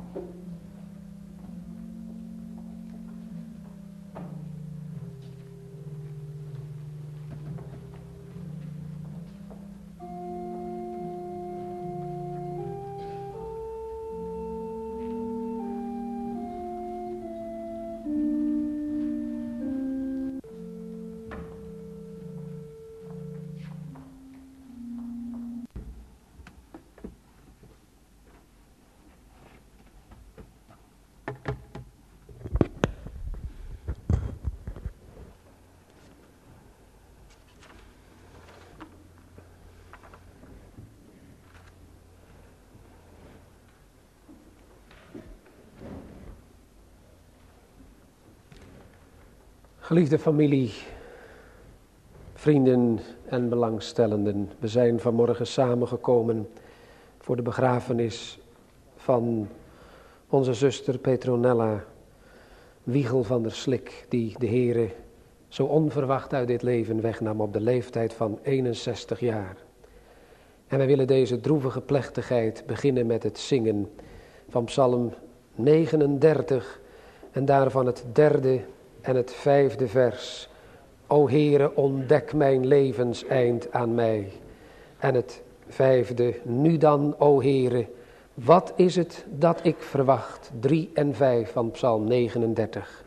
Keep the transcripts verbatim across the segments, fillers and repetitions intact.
Geliefde familie, vrienden en belangstellenden, we zijn vanmorgen samengekomen voor de begrafenis van onze zuster Petronella Wiegel van der Slik, die de Heere zo onverwacht uit dit leven wegnam op de leeftijd van eenenzestig jaar. En wij willen deze droevige plechtigheid beginnen met het zingen van Psalm negenendertig en daarvan het derde en het vijfde vers. O Heere, ontdek mijn levenseind aan mij. En het vijfde, nu dan, o Heere, wat is het dat ik verwacht? Drie en vijf van Psalm negenendertig.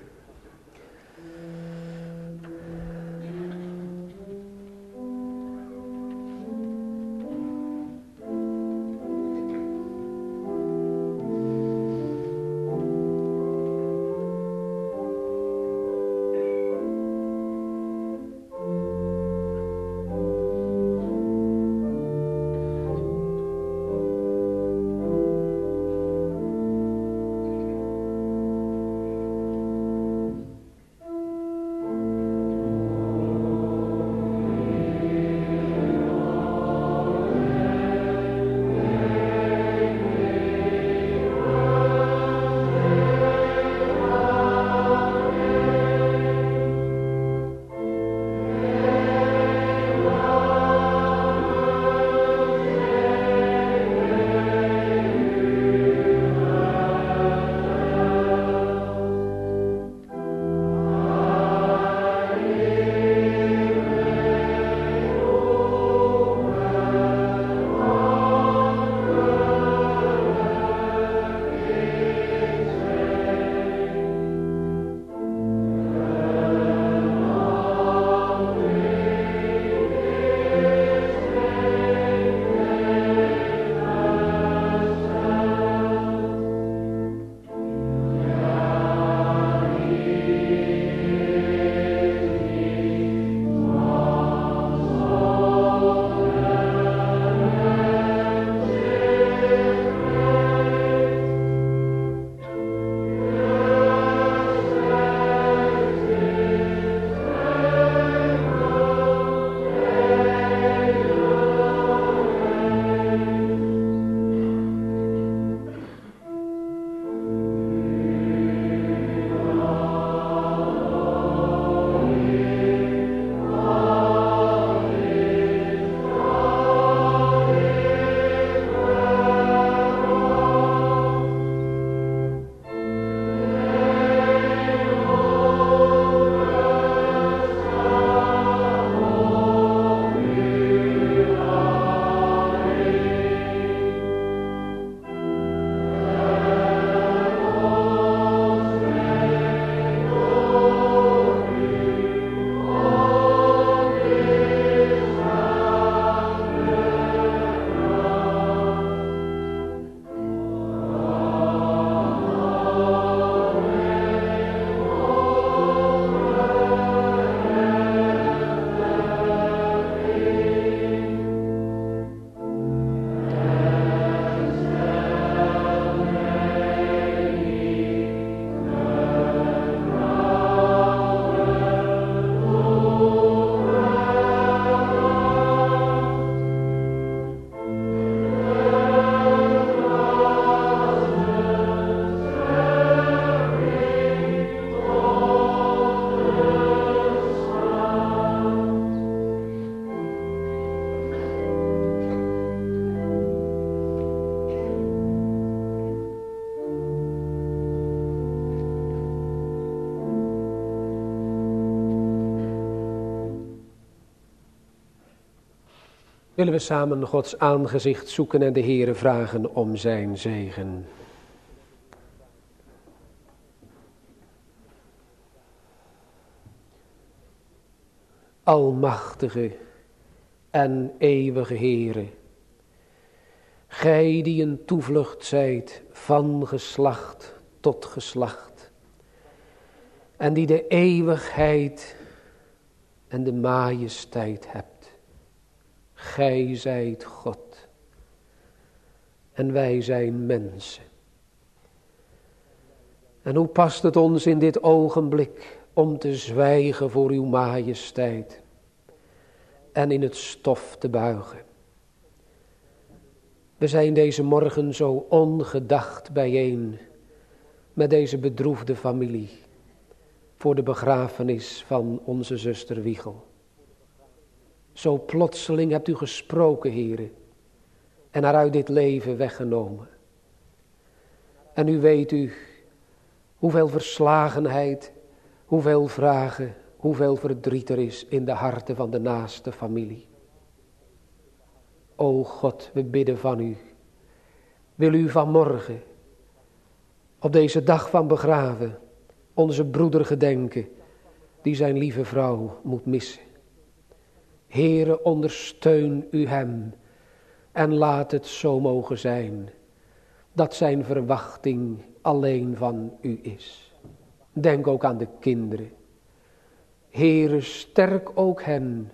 Willen we samen Gods aangezicht zoeken en de Heere vragen om zijn zegen. Almachtige en eeuwige Heere, gij die een toevlucht zijt van geslacht tot geslacht, en die de eeuwigheid en de majesteit hebt. Gij zijt God en wij zijn mensen. En hoe past het ons in dit ogenblik om te zwijgen voor uw majesteit en in het stof te buigen. We zijn deze morgen zo ongedacht bijeen met deze bedroefde familie voor de begrafenis van onze zuster Wiegel. Zo plotseling hebt u gesproken, Heere, en haar uit dit leven weggenomen. En nu weet u hoeveel verslagenheid, hoeveel vragen, hoeveel verdriet er is in de harten van de naaste familie. O God, we bidden van u. Wil u vanmorgen, op deze dag van begraven, onze broeder gedenken, die zijn lieve vrouw moet missen. Heere, ondersteun u hem en laat het zo mogen zijn dat zijn verwachting alleen van u is. Denk ook aan de kinderen. Heere, sterk ook hen.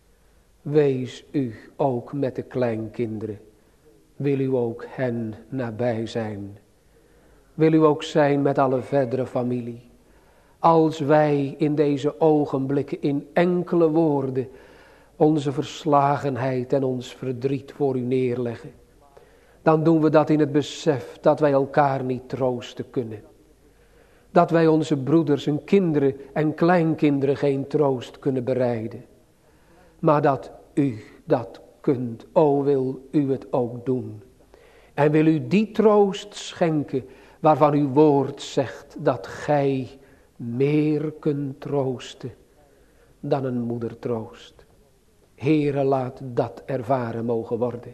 Wees u ook met de kleinkinderen. Wil u ook hen nabij zijn. Wil u ook zijn met alle verdere familie. Als wij in deze ogenblikken in enkele woorden onze verslagenheid en ons verdriet voor u neerleggen, dan doen we dat in het besef dat wij elkaar niet troosten kunnen. Dat wij onze broeders en kinderen en kleinkinderen geen troost kunnen bereiden. Maar dat u dat kunt, o wil u het ook doen. En wil u die troost schenken waarvan uw woord zegt dat gij meer kunt troosten dan een moeder troost. Heere, laat dat ervaren mogen worden.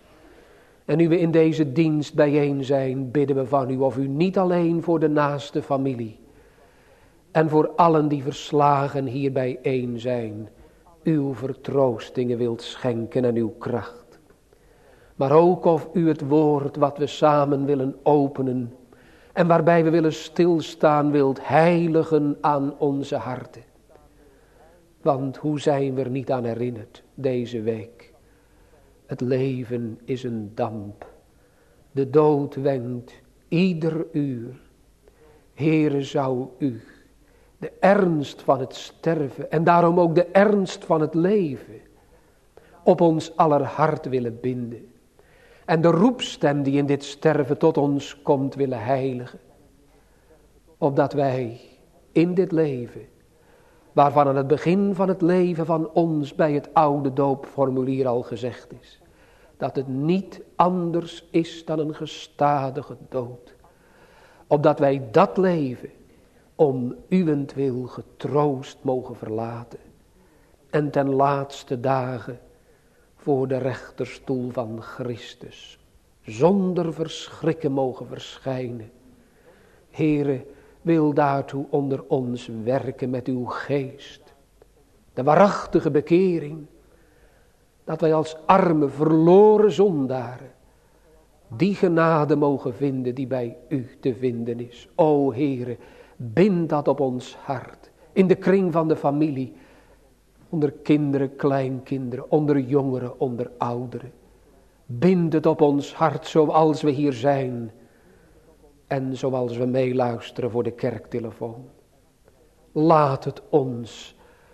En nu we in deze dienst bijeen zijn, bidden we van u of u niet alleen voor de naaste familie en voor allen die verslagen hier bijeen zijn, uw vertroostingen wilt schenken en uw kracht. Maar ook of u het woord wat we samen willen openen en waarbij we willen stilstaan wilt heiligen aan onze harten. Want hoe zijn we er niet aan herinnerd deze week? Het leven is een damp. De dood wenkt ieder uur. Heere, zou u de ernst van het sterven en daarom ook de ernst van het leven op ons aller hart willen binden. En de roepstem die in dit sterven tot ons komt willen heiligen. Opdat wij in dit leven, waarvan aan het begin van het leven van ons bij het oude doopformulier al gezegd is, dat het niet anders is dan een gestadige dood. Opdat wij dat leven om uwentwil getroost mogen verlaten en ten laatste dagen voor de rechterstoel van Christus zonder verschrikken mogen verschijnen. Heere, wil daartoe onder ons werken met uw geest. De waarachtige bekering. Dat wij als arme verloren zondaren die genade mogen vinden die bij u te vinden is. O Heere, bind dat op ons hart. In de kring van de familie. Onder kinderen, kleinkinderen, onder jongeren, onder ouderen. Bind het op ons hart zoals we hier zijn. En zoals we meeluisteren voor de kerktelefoon. Laat het ons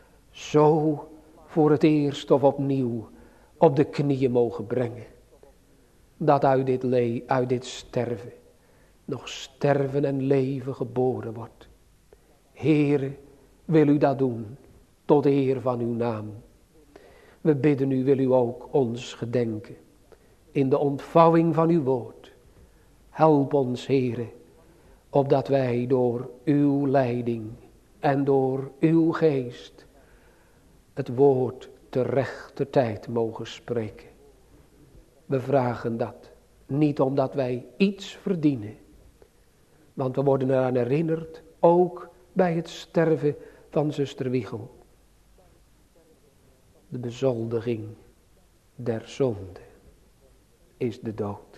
zo voor het eerst of opnieuw op de knieën mogen brengen. Dat uit dit, le- uit dit sterven nog sterven en leven geboren wordt. Heere, wil u dat doen tot eer van uw naam. We bidden u, wil u ook ons gedenken in de ontvouwing van uw woord. Help ons, Heere, opdat wij door uw leiding en door uw geest het woord te rechter tijd mogen spreken. We vragen dat. Niet omdat wij iets verdienen. Want we worden eraan herinnerd, ook bij het sterven van zuster Wiegel. De bezoldiging der zonde is de dood.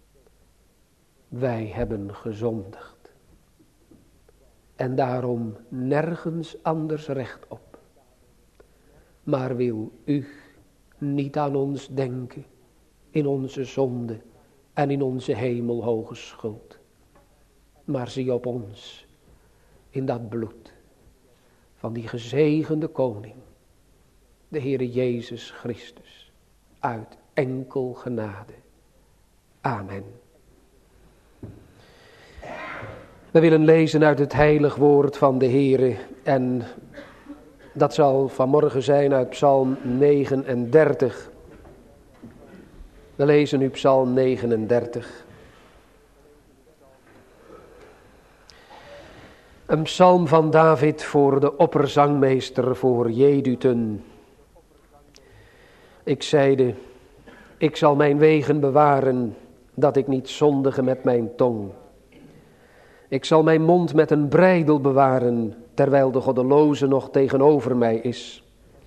Wij hebben gezondigd. En daarom nergens anders recht op. Maar wil u niet aan ons denken in onze zonde en in onze hemelhoge schuld. Maar zie op ons in dat bloed van die gezegende koning, de Heere Jezus Christus, uit enkel genade. Amen. We willen lezen uit het heilig woord van de Heere en dat zal vanmorgen zijn uit Psalm negenendertig. We lezen nu Psalm negenendertig. Een psalm van David voor de opperzangmeester voor Jedutun. Ik zeide, ik zal mijn wegen bewaren, dat ik niet zondige met mijn tong. Ik zal mijn mond met een breidel bewaren, terwijl de goddeloze nog tegenover mij is.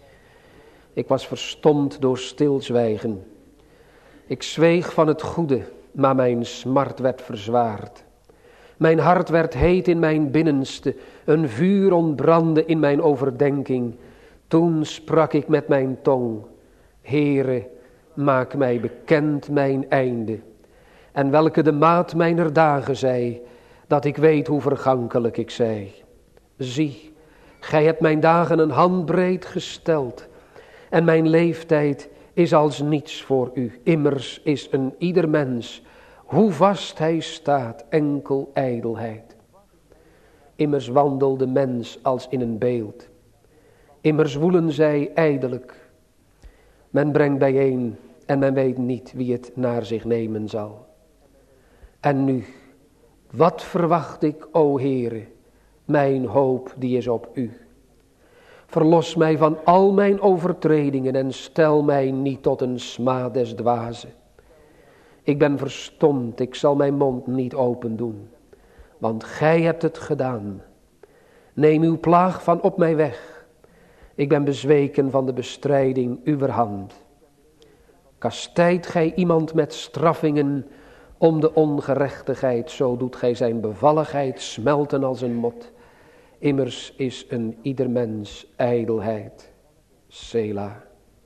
Ik was verstomd door stilzwijgen. Ik zweeg van het goede, maar mijn smart werd verzwaard. Mijn hart werd heet in mijn binnenste, een vuur ontbrandde in mijn overdenking. Toen sprak ik met mijn tong, Heere, maak mij bekend mijn einde. En welke de maat mijner dagen zij, dat ik weet hoe vergankelijk ik zij. Zie, gij hebt mijn dagen een handbreed gesteld, en mijn leeftijd is als niets voor u. Immers is een ieder mens, hoe vast hij staat, enkel ijdelheid. Immers wandelt de mens als in een beeld. Immers woelen zij ijdelijk. Men brengt bijeen en men weet niet wie het naar zich nemen zal. En nu, wat verwacht ik, o Heere, mijn hoop die is op u. Verlos mij van al mijn overtredingen en stel mij niet tot een smaad des dwazen. Ik ben verstomd, ik zal mijn mond niet open doen, want gij hebt het gedaan. Neem uw plaag van op mij weg. Ik ben bezweken van de bestrijding uwer hand. Kastijdt gij iemand met straffingen om de ongerechtigheid, zo doet gij zijn bevalligheid smelten als een mot. Immers is een ieder mens ijdelheid. Sela.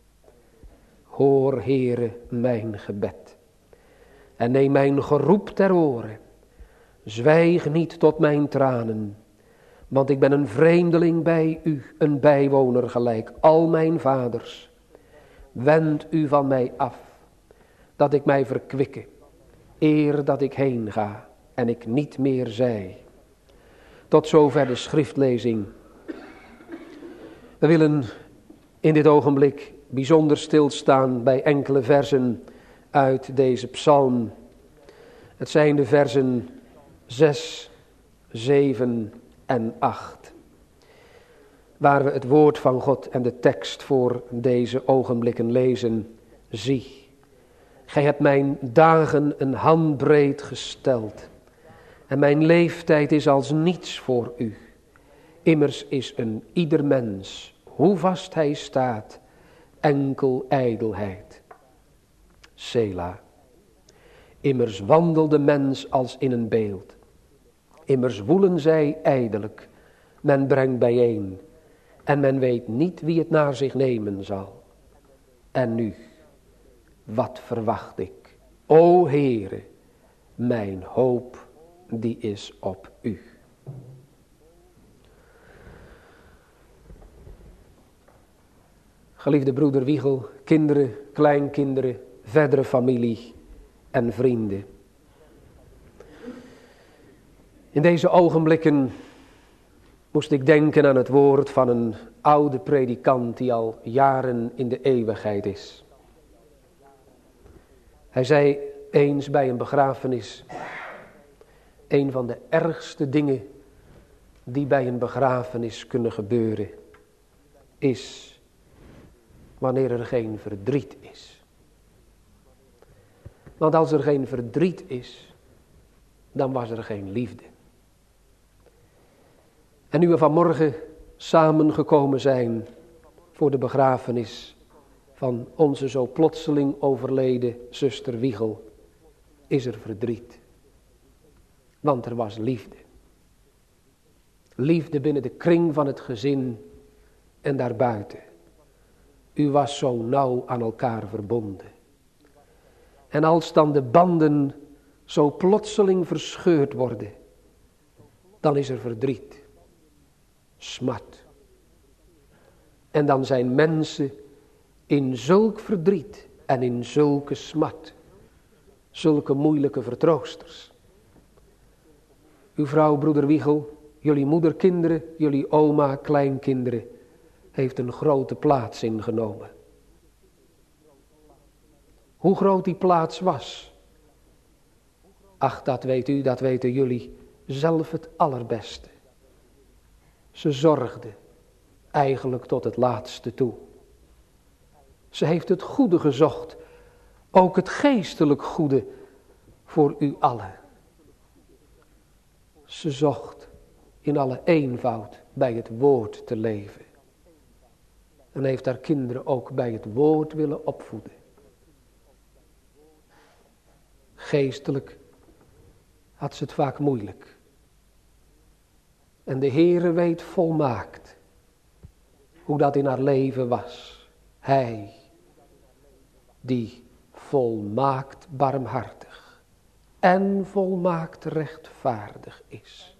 Hoor, Heere, mijn gebed. En neem mijn geroep ter oren. Zwijg niet tot mijn tranen. Want ik ben een vreemdeling bij u, een bijwoner gelijk al mijn vaders. Wend u van mij af, dat ik mij verkwikke, eer dat ik heen ga en ik niet meer zij. Tot zover de schriftlezing. We willen in dit ogenblik bijzonder stilstaan bij enkele versen uit deze psalm. Het zijn de versen zes, zeven en acht. Waar we het woord van God en de tekst voor deze ogenblikken lezen. Zie, gij hebt mijn dagen een handbreed gesteld. En mijn leeftijd is als niets voor u. Immers is een ieder mens, hoe vast hij staat, enkel ijdelheid. Sela. Immers wandelt de mens als in een beeld. Immers woelen zij ijdelijk. Men brengt bijeen. En men weet niet wie het naar zich nemen zal. En nu, wat verwacht ik? O Heere, mijn hoop die is op u. Geliefde broeder Wiegel, kinderen, kleinkinderen, verdere familie en vrienden. In deze ogenblikken moest ik denken aan het woord van een oude predikant die al jaren in de eeuwigheid is. Hij zei eens bij een begrafenis, een van de ergste dingen die bij een begrafenis kunnen gebeuren, is wanneer er geen verdriet is. Want als er geen verdriet is, dan was er geen liefde. En nu we vanmorgen samengekomen zijn voor de begrafenis van onze zo plotseling overleden zuster Wiegel, is er verdriet. Want er was liefde. Liefde binnen de kring van het gezin en daarbuiten. U was zo nauw aan elkaar verbonden. En als dan de banden zo plotseling verscheurd worden, dan is er verdriet, smart. En dan zijn mensen in zulk verdriet en in zulke smart, zulke moeilijke vertroosters. Uw vrouw, broeder Wiegel, jullie moederkinderen, jullie oma, kleinkinderen, heeft een grote plaats ingenomen. Hoe groot die plaats was, ach, dat weet u, dat weten jullie zelf het allerbeste. Ze zorgde eigenlijk tot het laatste toe. Ze heeft het goede gezocht, ook het geestelijk goede voor u allen. Ze zocht in alle eenvoud bij het woord te leven. En heeft haar kinderen ook bij het woord willen opvoeden. Geestelijk had ze het vaak moeilijk. En de Heere weet volmaakt hoe dat in haar leven was. Hij, die volmaakt barmhartig en volmaakt rechtvaardig is.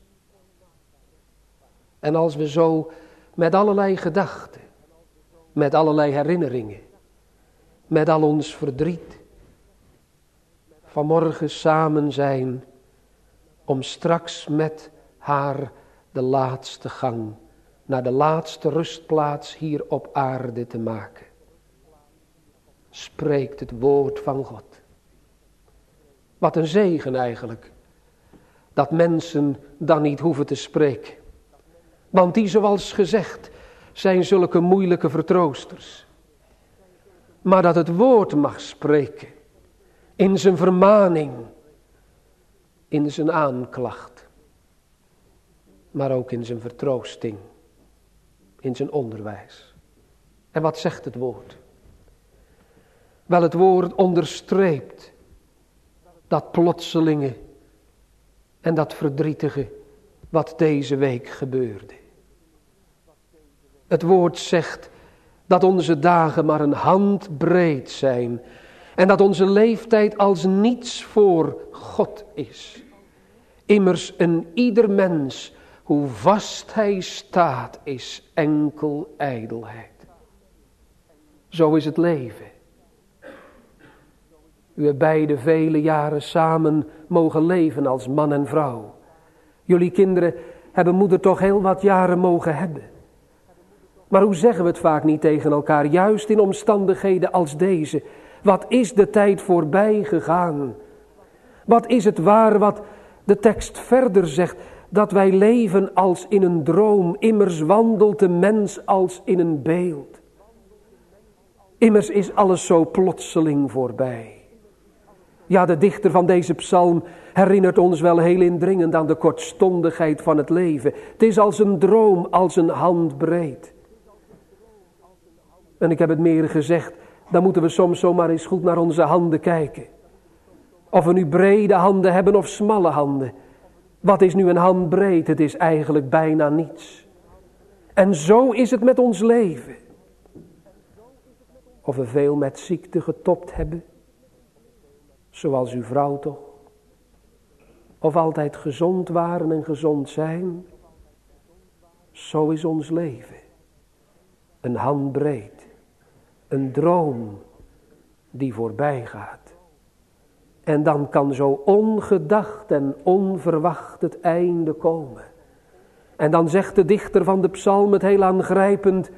En als we zo met allerlei gedachten, met allerlei herinneringen, met al ons verdriet, vanmorgen samen zijn om straks met haar de laatste gang naar de laatste rustplaats hier op aarde te maken. Spreekt het woord van God. Wat een zegen eigenlijk, dat mensen dan niet hoeven te spreken. Want die, zoals gezegd, zijn zulke moeilijke vertroosters. Maar dat het woord mag spreken, in zijn vermaning, in zijn aanklacht, maar ook in zijn vertroosting, in zijn onderwijs. En wat zegt het woord? Wel, het woord onderstreept dat plotselinge en dat verdrietige wat deze week gebeurde. Het woord zegt dat onze dagen maar een handbreed zijn en dat onze leeftijd als niets voor God is. Immers een ieder mens, hoe vast hij staat, is enkel ijdelheid. Zo is het leven. U hebt beide vele jaren samen mogen leven als man en vrouw. Jullie kinderen hebben moeder toch heel wat jaren mogen hebben. Maar hoe zeggen we het vaak niet tegen elkaar, juist in omstandigheden als deze? Wat is de tijd voorbij gegaan? Wat is het waar wat de tekst verder zegt? Dat wij leven als in een droom, immers wandelt de mens als in een beeld. Immers is alles zo plotseling voorbij. Ja, de dichter van deze psalm herinnert ons wel heel indringend aan de kortstondigheid van het leven. Het is als een droom, als een handbreed. En ik heb het meer gezegd, dan moeten we soms zomaar eens goed naar onze handen kijken. Of we nu brede handen hebben of smalle handen. Wat is nu een handbreed? Het is eigenlijk bijna niets. En zo is het met ons leven. Of we veel met ziekte getopt hebben. Zoals uw vrouw toch. Of altijd gezond waren en gezond zijn. Zo is ons leven. Een handbreed. Een droom die voorbij gaat. En dan kan zo ongedacht en onverwacht het einde komen. En dan zegt de dichter van de psalm het heel aangrijpend.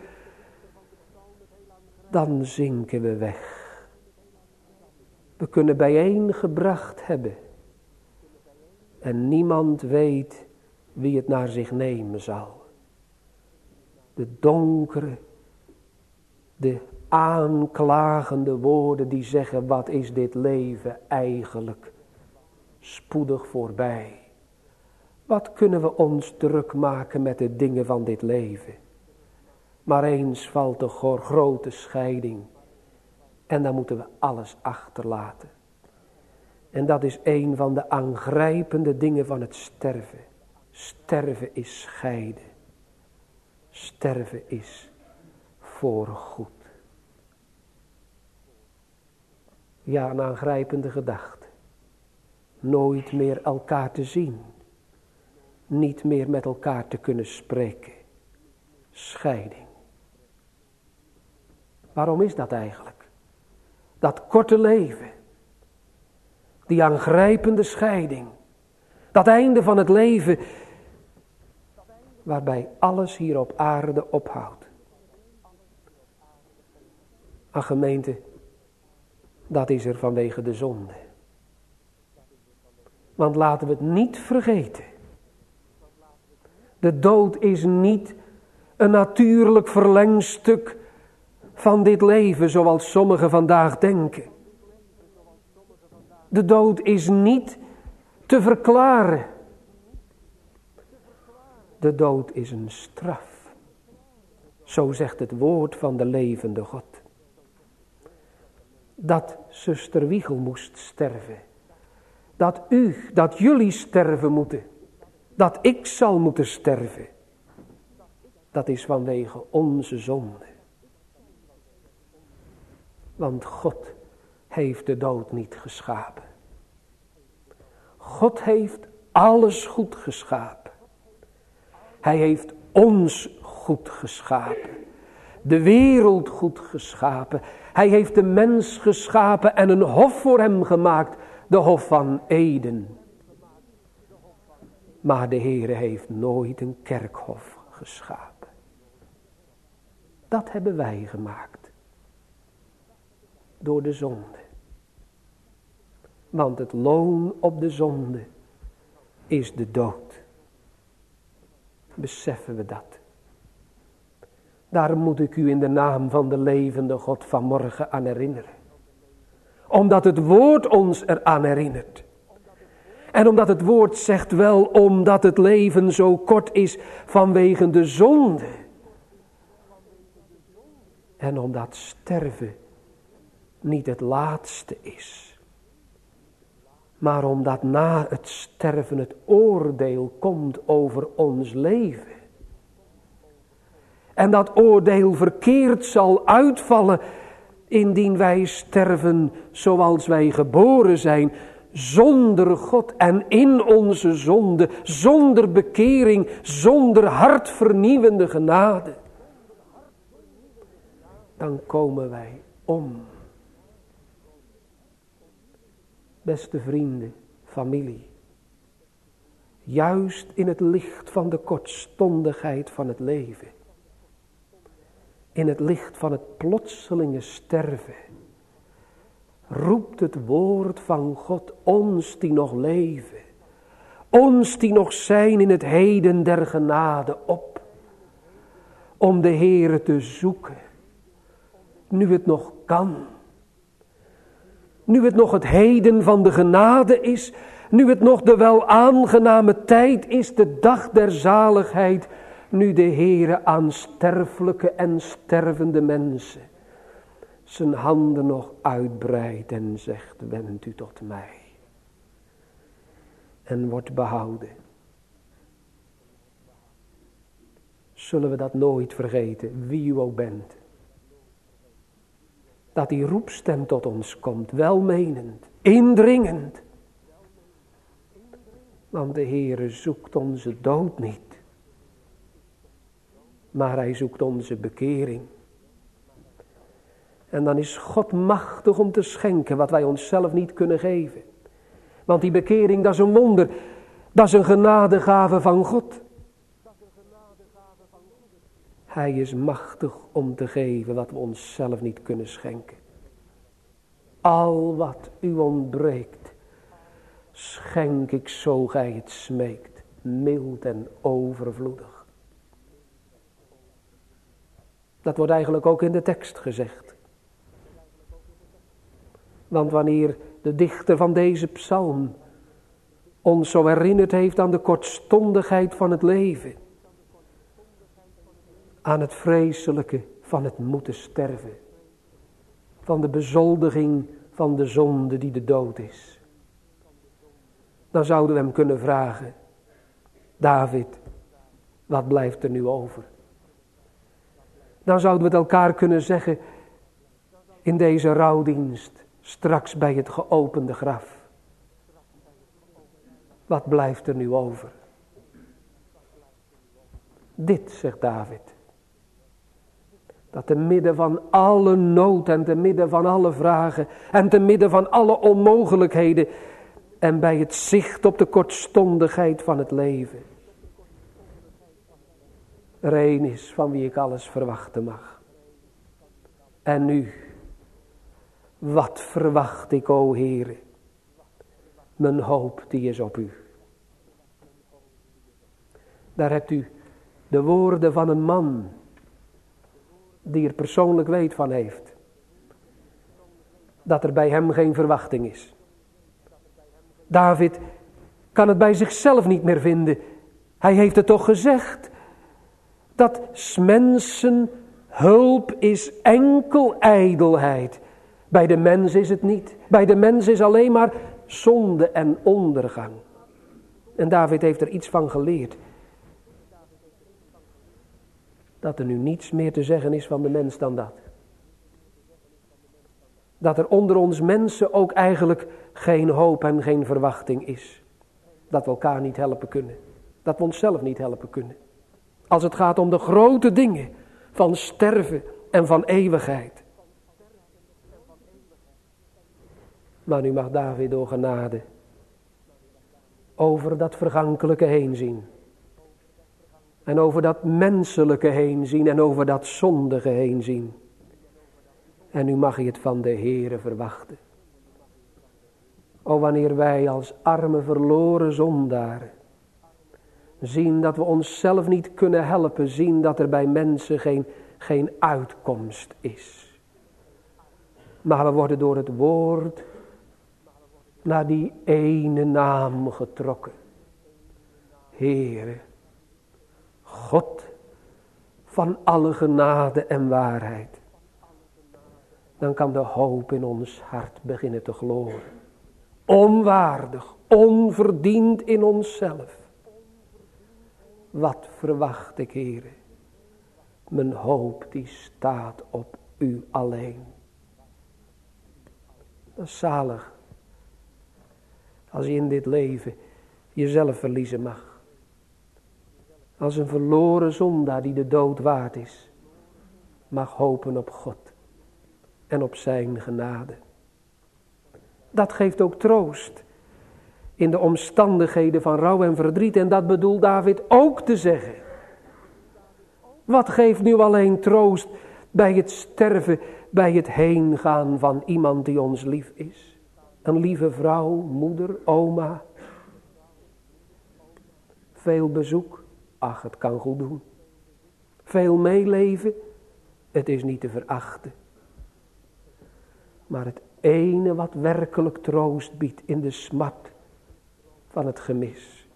Dan zinken we weg. We kunnen bijeengebracht hebben. En niemand weet wie het naar zich nemen zal. De donkere, de aanklagende woorden die zeggen, wat is dit leven eigenlijk spoedig voorbij. Wat kunnen we ons druk maken met de dingen van dit leven. Maar eens valt de grote scheiding en dan moeten we alles achterlaten. En dat is een van de aangrijpende dingen van het sterven. Sterven is scheiden. Sterven is voorgoed. Ja, een aangrijpende gedachte. Nooit meer elkaar te zien. Niet meer met elkaar te kunnen spreken. Scheiding. Waarom is dat eigenlijk? Dat korte leven. Die aangrijpende scheiding. Dat einde van het leven. Waarbij alles hier op aarde ophoudt. Ach gemeente. Dat is er vanwege de zonde. Want laten we het niet vergeten. De dood is niet een natuurlijk verlengstuk van dit leven zoals sommigen vandaag denken. De dood is niet te verklaren. De dood is een straf. Zo zegt het woord van de levende God. Dat zuster Wiegel moest sterven. Dat u, dat jullie sterven moeten. Dat ik zal moeten sterven. Dat is vanwege onze zonde. Want God heeft de dood niet geschapen. God heeft alles goed geschapen. Hij heeft ons goed geschapen. De wereld goed geschapen. Hij heeft de mens geschapen en een hof voor hem gemaakt. De hof van Eden. Maar de Heere heeft nooit een kerkhof geschapen. Dat hebben wij gemaakt. Door de zonde. Want het loon op de zonde is de dood. Beseffen we dat? Daarom moet ik u in de naam van de levende God vanmorgen aan herinneren. Omdat het woord ons eraan herinnert. En omdat het woord zegt wel, omdat het leven zo kort is vanwege de zonde. En omdat sterven niet het laatste is. Maar omdat na het sterven het oordeel komt over ons leven. En dat oordeel verkeerd zal uitvallen indien wij sterven zoals wij geboren zijn. Zonder God en in onze zonde, zonder bekering, zonder hartvernieuwende genade. Dan komen wij om. Beste vrienden, familie. Juist in het licht van de kortstondigheid van het leven. In het licht van het plotselinge sterven. Roept het woord van God ons die nog leven. Ons die nog zijn in het heden der genade op. Om de Heere te zoeken. Nu het nog kan. Nu het nog het heden van de genade is. Nu het nog de wel aangename tijd is. De dag der zaligheid. Nu de Heere aan sterfelijke en stervende mensen zijn handen nog uitbreidt en zegt, wend u tot mij. En wordt behouden. Zullen we dat nooit vergeten, wie u ook bent. Dat die roepstem tot ons komt, welmenend, indringend. Want de Heere zoekt onze dood niet. Maar hij zoekt onze bekering. En dan is God machtig om te schenken wat wij onszelf niet kunnen geven. Want die bekering, dat is een wonder. Dat is een genadegave van God. Hij is machtig om te geven wat we onszelf niet kunnen schenken. Al wat u ontbreekt, schenk ik zo gij het smeekt, mild en overvloedig. Dat wordt eigenlijk ook in de tekst gezegd. Want wanneer de dichter van deze psalm ons zo herinnerd heeft aan de kortstondigheid van het leven, aan het vreselijke van het moeten sterven, van de bezoldiging van de zonde die de dood is, dan zouden we hem kunnen vragen: David, wat blijft er nu over? Dan zouden we het elkaar kunnen zeggen in deze rouwdienst, straks bij het geopende graf: wat blijft er nu over? Dit, zegt David, dat te midden van alle nood en te midden van alle vragen en te midden van alle onmogelijkheden en bij het zicht op de kortstondigheid van het leven, er één is van wie ik alles verwachten mag. En nu, wat verwacht ik, o Heere? Mijn hoop die is op u. Daar hebt u de woorden van een man die er persoonlijk weet van heeft. Dat er bij hem geen verwachting is. David kan het bij zichzelf niet meer vinden. Hij heeft het toch gezegd. Dat 's mensen hulp is enkel ijdelheid. Bij de mens is het niet. Bij de mens is alleen maar zonde en ondergang. En David heeft er iets van geleerd. Dat er nu niets meer te zeggen is van de mens dan dat. Dat er onder ons mensen ook eigenlijk geen hoop en geen verwachting is. Dat we elkaar niet helpen kunnen. Dat we onszelf niet helpen kunnen. Als het gaat om de grote dingen van sterven en van eeuwigheid. Maar nu mag David door genade over dat vergankelijke heen zien. En over dat menselijke heen zien en over dat zondige heen zien. En nu mag je het van de Heere verwachten. O, wanneer wij als arme verloren zondaren zien dat we onszelf niet kunnen helpen, zien dat er bij mensen geen, geen uitkomst is. Maar we worden door het woord naar die ene naam getrokken. Heere, God van alle genade en waarheid. Dan kan de hoop in ons hart beginnen te gloren. Onwaardig, onverdiend in onszelf. Wat verwacht ik, Heere? Mijn hoop die staat op u alleen. Dat is zalig. Als je in dit leven jezelf verliezen mag. Als een verloren zondaar die de dood waard is. Mag hopen op God. En op zijn genade. Dat geeft ook troost. In de omstandigheden van rouw en verdriet. En dat bedoelt David ook te zeggen. Wat geeft nu alleen troost bij het sterven, bij het heengaan van iemand die ons lief is. Een lieve vrouw, moeder, oma. Veel bezoek, ach, het kan goed doen. Veel meeleven, het is niet te verachten. Maar het ene wat werkelijk troost biedt in de smart van het gemis.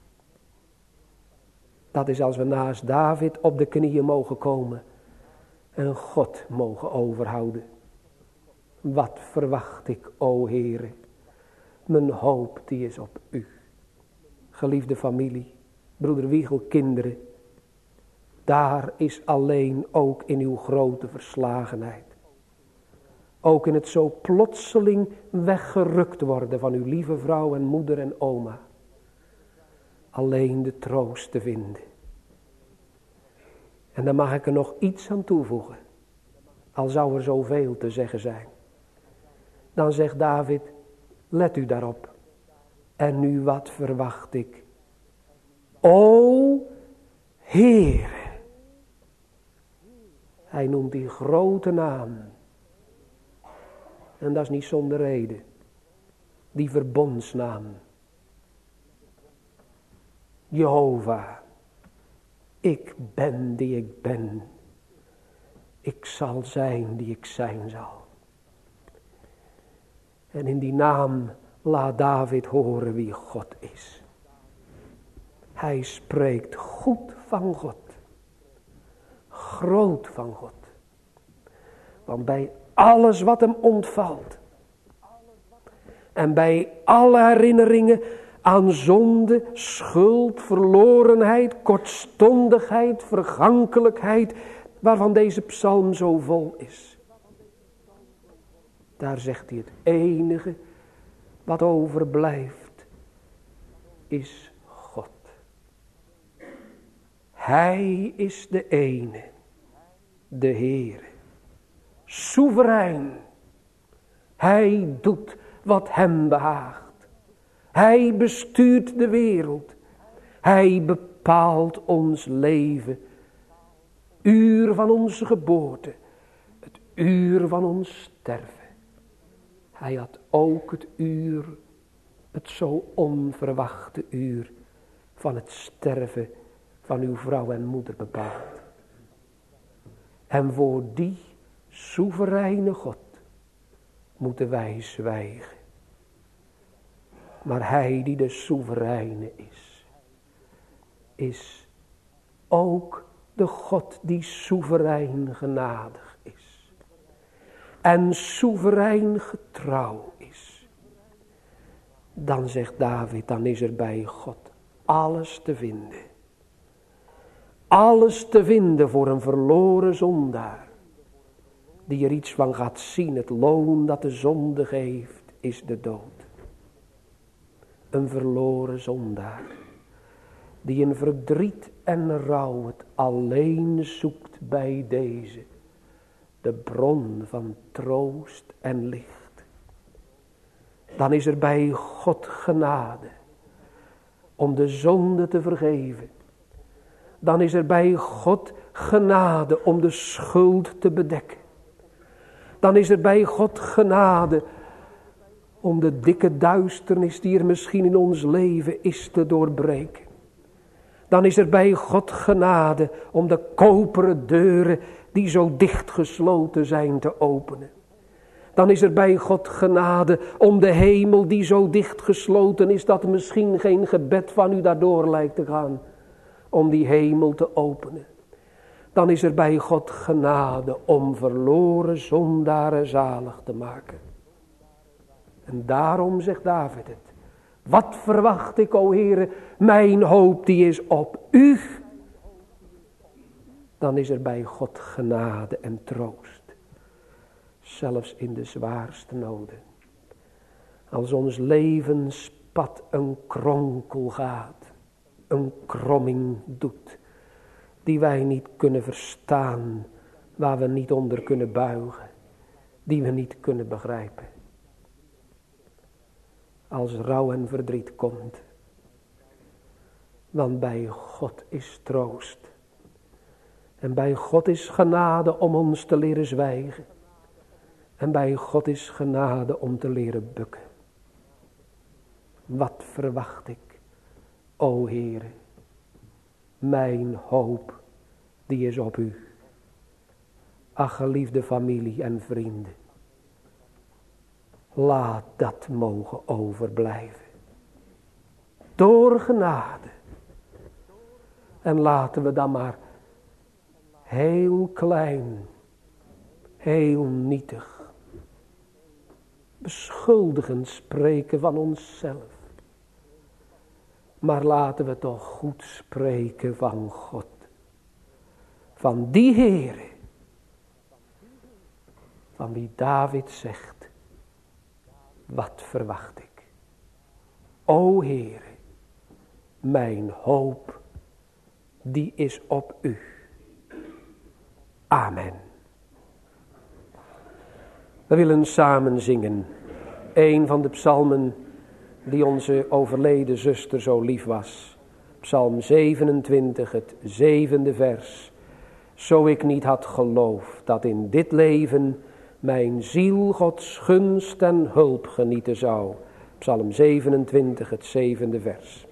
Dat is als we naast David op de knieën mogen komen en God mogen overhouden. Wat verwacht ik, o Heere? Mijn hoop die is op u. Geliefde familie, broeder Wiegel, kinderen. Daar is alleen ook in uw grote verslagenheid. Ook in het zo plotseling weggerukt worden van uw lieve vrouw en moeder en oma. Alleen de troost te vinden. En dan mag ik er nog iets aan toevoegen. Al zou er zoveel te zeggen zijn. Dan zegt David, let u daarop. En nu wat verwacht ik? O Heere. Hij noemt die grote naam. En dat is niet zonder reden. Die verbondsnaam. Jehovah. Ik ben die ik ben. Ik zal zijn die ik zijn zal. En in die naam laat David horen wie God is. Hij spreekt goed van God. Groot van God. Want bij alles wat hem ontvalt. En bij alle herinneringen aan zonde, schuld, verlorenheid, kortstondigheid, vergankelijkheid. Waarvan deze psalm zo vol is. Daar zegt hij het enige wat overblijft is God. Hij is de ene, de Heere, soeverein. Hij doet wat hem behaagt. Hij bestuurt de wereld. Hij bepaalt ons leven. Uur van onze geboorte, het uur van ons sterven. Hij had ook het uur, het zo onverwachte uur van het sterven van uw vrouw en moeder bepaald. En voor die soevereine God moeten wij zwijgen. Maar hij die de soevereine is, is ook de God die soeverein genadig is. En soeverein getrouw is. Dan zegt David, dan is er bij God alles te vinden. Alles te vinden voor een verloren zondaar. Die er iets van gaat zien. Het loon dat de zonde geeft is de dood. Een verloren zondaar. Die in verdriet en rouw het alleen zoekt bij deze. De bron van troost en licht. Dan is er bij God genade. Om de zonde te vergeven. Dan is er bij God genade om de schuld te bedekken. Dan is er bij God genade om de dikke duisternis die er misschien in ons leven is te doorbreken. Dan is er bij God genade om de koperen deuren die zo dicht gesloten zijn te openen. Dan is er bij God genade om de hemel die zo dicht gesloten is dat er misschien geen gebed van u daardoor lijkt te gaan. Om die hemel te openen. Dan is er bij God genade om verloren zondaren zalig te maken. En daarom zegt David het. Wat verwacht ik, o Heere, mijn hoop die is op u. Dan is er bij God genade en troost. Zelfs in de zwaarste noden. Als ons levenspad een kronkel gaat. Een kromming doet. Die wij niet kunnen verstaan. Waar we niet onder kunnen buigen. Die we niet kunnen begrijpen. Als rouw en verdriet komt. Want bij God is troost. En bij God is genade om ons te leren zwijgen. En bij God is genade om te leren bukken. Wat verwacht ik, o Heere. Mijn hoop, die is op u. Ach, geliefde familie en vrienden. Laat dat mogen overblijven. Door genade. En laten we dan maar heel klein, heel nietig, beschuldigend spreken van onszelf. Maar laten we toch goed spreken van God. Van die Heere. Van wie David zegt. Wat verwacht ik? O Heere. Mijn hoop. Die is op u. Amen. We willen samen zingen. Een van de psalmen die onze overleden zuster zo lief was. Psalm zevenentwintig, het zevende vers. Zo ik niet had geloofd dat in dit leven mijn ziel Gods gunst en hulp genieten zou. Psalm zevenentwintig, het zevende vers.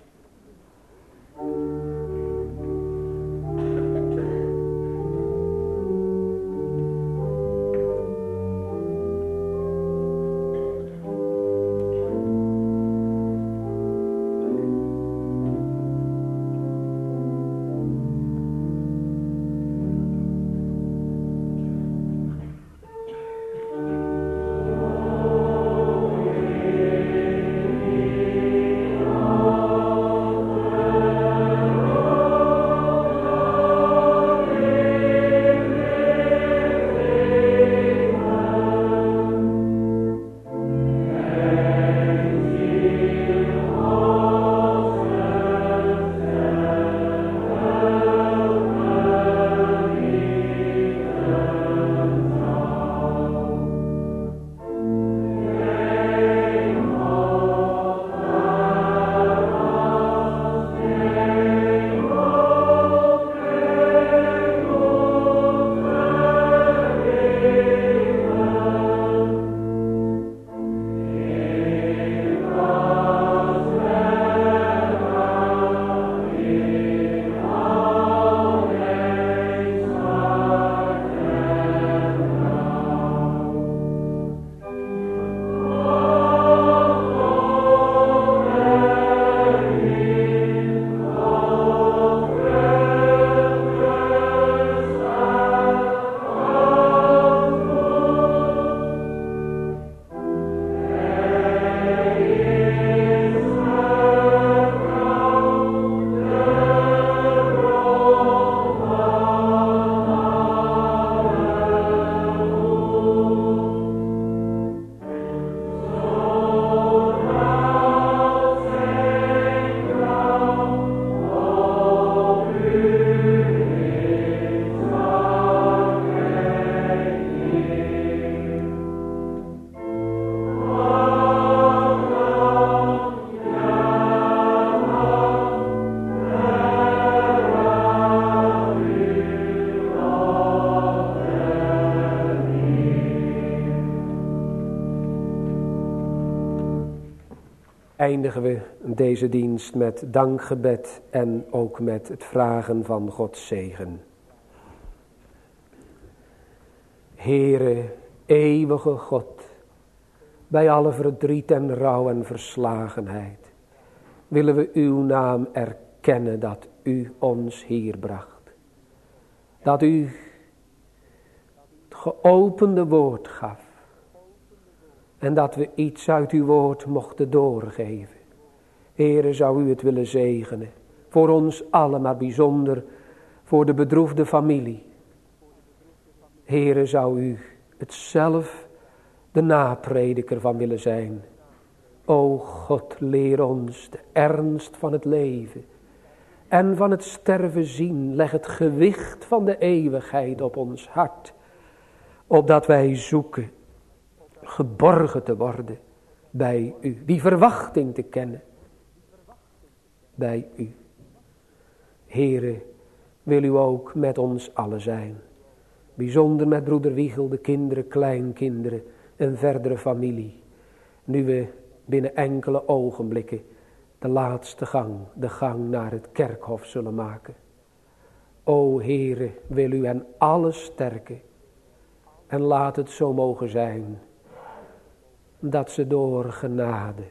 eindigen we deze dienst met dankgebed en ook met het vragen van Gods zegen. Heere, eeuwige God, bij alle verdriet en rouw en verslagenheid willen we uw naam erkennen dat u ons hier bracht. Dat u het geopende woord gaf. En dat we iets uit uw woord mochten doorgeven. Heere, zou u het willen zegenen. Voor ons allen, maar bijzonder voor de bedroefde familie. Heere, zou u het zelf de naprediker van willen zijn. O God, leer ons de ernst van het leven en van het sterven zien. Leg het gewicht van de eeuwigheid op ons hart, opdat wij zoeken geborgen te worden bij u. Die verwachting te kennen bij u. Heere, wil u ook met ons allen zijn. Bijzonder met broeder Wiegel, de kinderen, kleinkinderen en verdere familie. Nu we binnen enkele ogenblikken de laatste gang, de gang naar het kerkhof zullen maken. O Heere, wil u hen alle sterken. En laat het zo mogen zijn dat ze door genade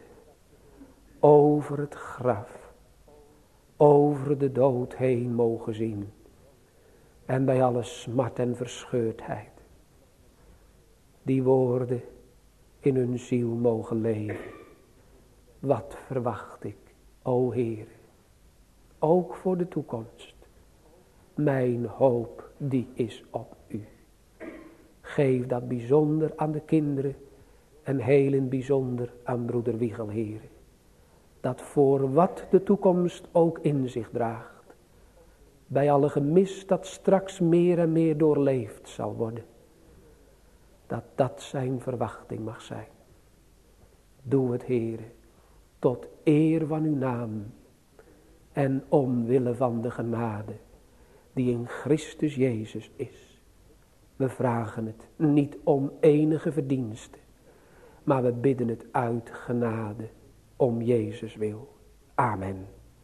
over het graf, over de dood heen mogen zien. En bij alle smart en verscheurdheid die woorden in hun ziel mogen leven. Wat verwacht ik, o Heer, ook voor de toekomst. Mijn hoop die is op u. Geef dat bijzonder aan de kinderen en heel in bijzonder aan broeder Wiegel, Heer. Dat voor wat de toekomst ook in zich draagt. Bij alle gemis dat straks meer en meer doorleefd zal worden. Dat dat zijn verwachting mag zijn. Doe het, Heere, tot eer van uw naam. En omwille van de genade die in Christus Jezus is. We vragen het niet om enige verdienste. Maar we bidden het uit genade om Jezus wil. Amen.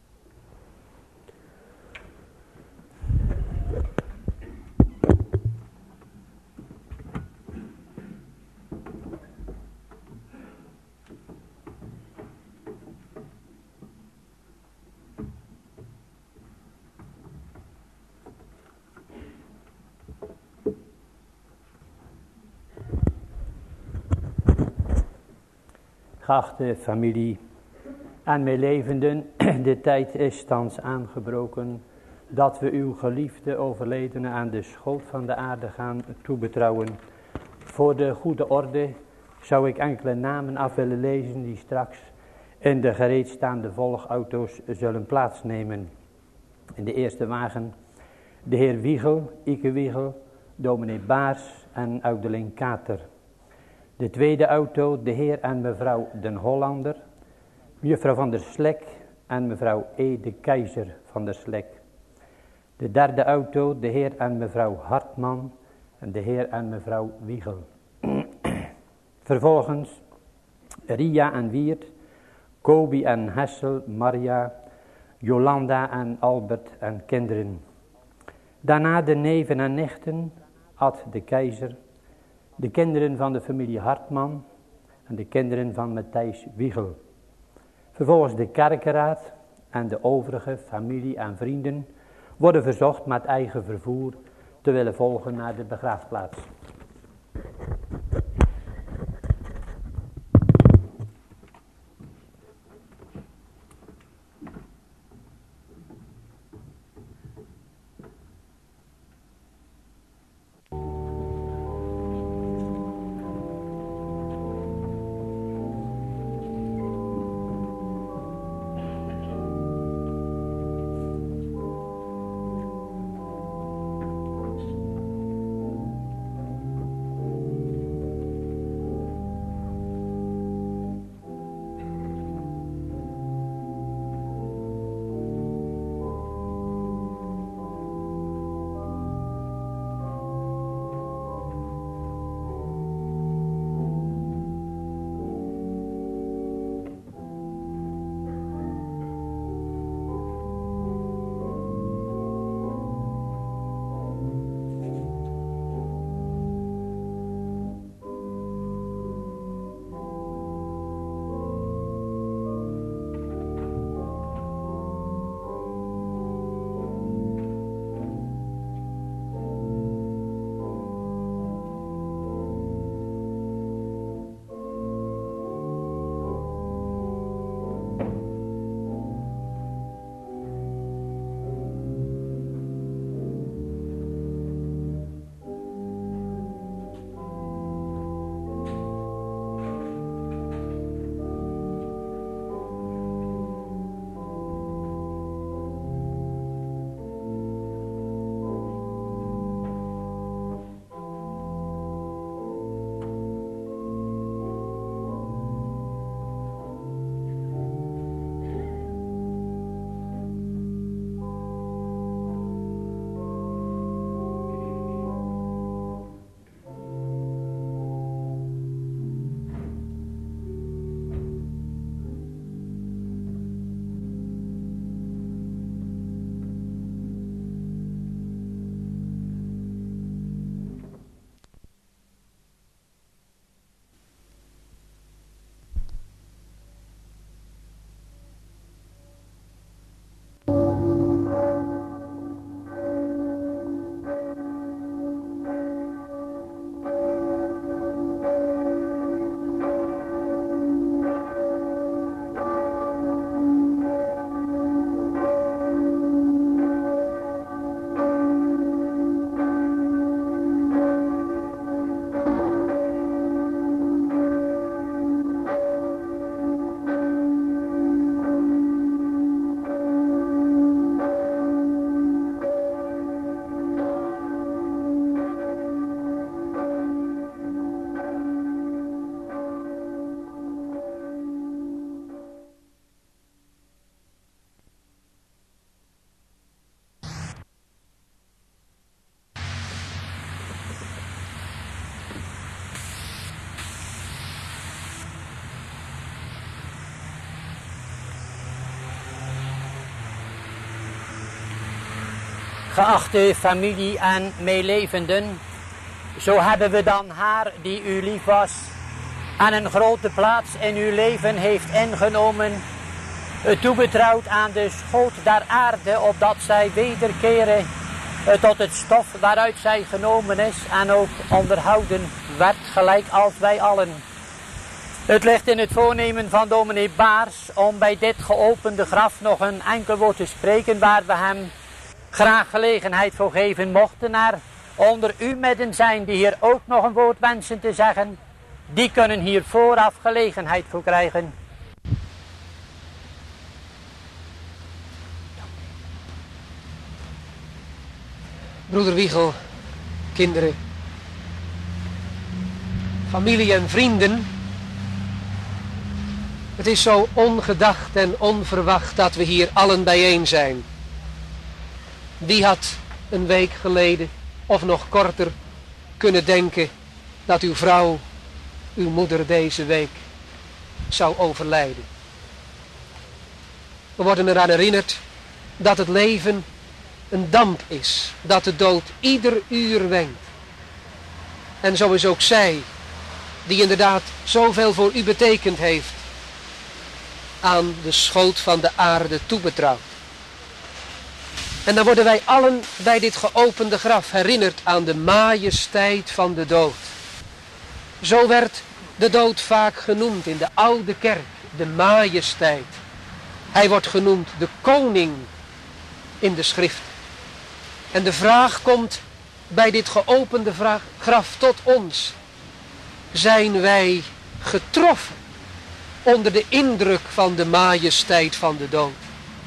Geachte familie en meelevenden, de tijd is thans aangebroken dat we uw geliefde overledene aan de schoot van de aarde gaan toebetrouwen. Voor de goede orde zou ik enkele namen af willen lezen die straks in de gereedstaande volgauto's zullen plaatsnemen. In de eerste wagen de heer Wiegel, Ike Wiegel, dominee Baars en ouderling Kater. De tweede auto, de heer en mevrouw Den Hollander, juffrouw van der Slek en mevrouw E. de Keizer van der Slek. De derde auto, de heer en mevrouw Hartman en de heer en mevrouw Wiegel. Vervolgens Ria en Wiert, Kobi en Hessel, Maria, Jolanda en Albert en kinderen. Daarna de neven en nichten, Ad de Keizer, de kinderen van de familie Hartman en de kinderen van Matthijs Wiegel. Vervolgens de kerkenraad en de overige familie en vrienden worden verzocht met eigen vervoer te willen volgen naar de begraafplaats. Geachte familie en meelevenden, zo hebben we dan haar die u lief was en een grote plaats in uw leven heeft ingenomen, toebetrouwd aan de schoot der aarde, opdat zij wederkeren tot het stof waaruit zij genomen is en ook onderhouden werd, gelijk als wij allen. Het ligt in het voornemen van dominee Baars om bij dit geopende graf nog een enkel woord te spreken, waar we hem graag gelegenheid voor geven mochten. Er onder u midden zijn die hier ook nog een woord wensen te zeggen, die kunnen hier vooraf gelegenheid voor krijgen. Broeder Wiegel, kinderen, familie en vrienden. Het is zo ongedacht en onverwacht dat we hier allen bijeen zijn. Wie had een week geleden of nog korter kunnen denken dat uw vrouw, uw moeder deze week zou overlijden? We worden eraan herinnerd dat het leven een damp is, dat de dood ieder uur wenkt. En zo is ook zij, die inderdaad zoveel voor u betekend heeft, aan de schoot van de aarde toebetrouwd. En dan worden wij allen bij dit geopende graf herinnerd aan de majesteit van de dood. Zo werd de dood vaak genoemd in de oude kerk, de majesteit. Hij wordt genoemd de koning in de schrift. En de vraag komt bij dit geopende vraag, graf tot ons. Zijn wij getroffen onder de indruk van de majesteit van de dood?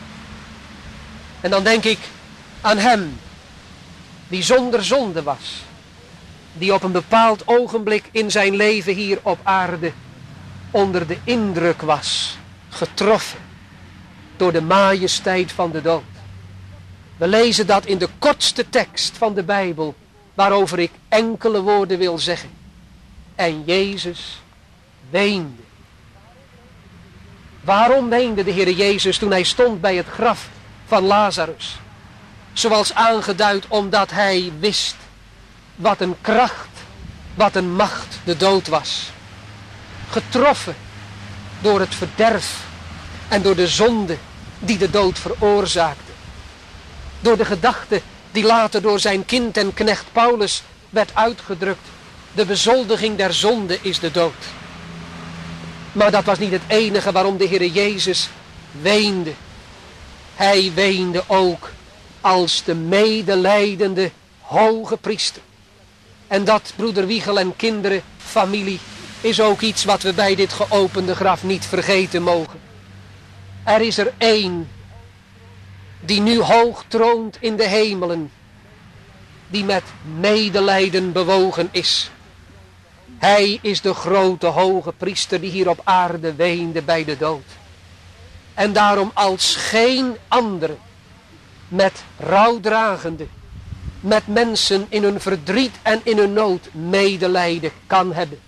En dan denk ik aan hem die zonder zonde was. Die op een bepaald ogenblik in zijn leven hier op aarde onder de indruk was. Getroffen door de majesteit van de dood. We lezen dat in de kortste tekst van de Bijbel, waarover ik enkele woorden wil zeggen. En Jezus weende. Waarom weende de Heer Jezus toen hij stond bij het graf van Lazarus? Zoals aangeduid, omdat hij wist wat een kracht, wat een macht de dood was. Getroffen door het verderf en door de zonde die de dood veroorzaakte. Door de gedachte die later door zijn kind en knecht Paulus werd uitgedrukt. De bezoldiging der zonde is de dood. Maar dat was niet het enige waarom de Heer Jezus weende. Hij weende ook als de medelijdende hoge priester. En dat, broeder Wiegel en kinderen, familie, is ook iets wat we bij dit geopende graf niet vergeten mogen. Er is er één die nu hoog troont in de hemelen, die met medelijden bewogen is. Hij is de grote hoge priester die hier op aarde weende bij de dood. En daarom als geen andere met rouwdragende, met mensen in hun verdriet en in hun nood medelijden kan hebben.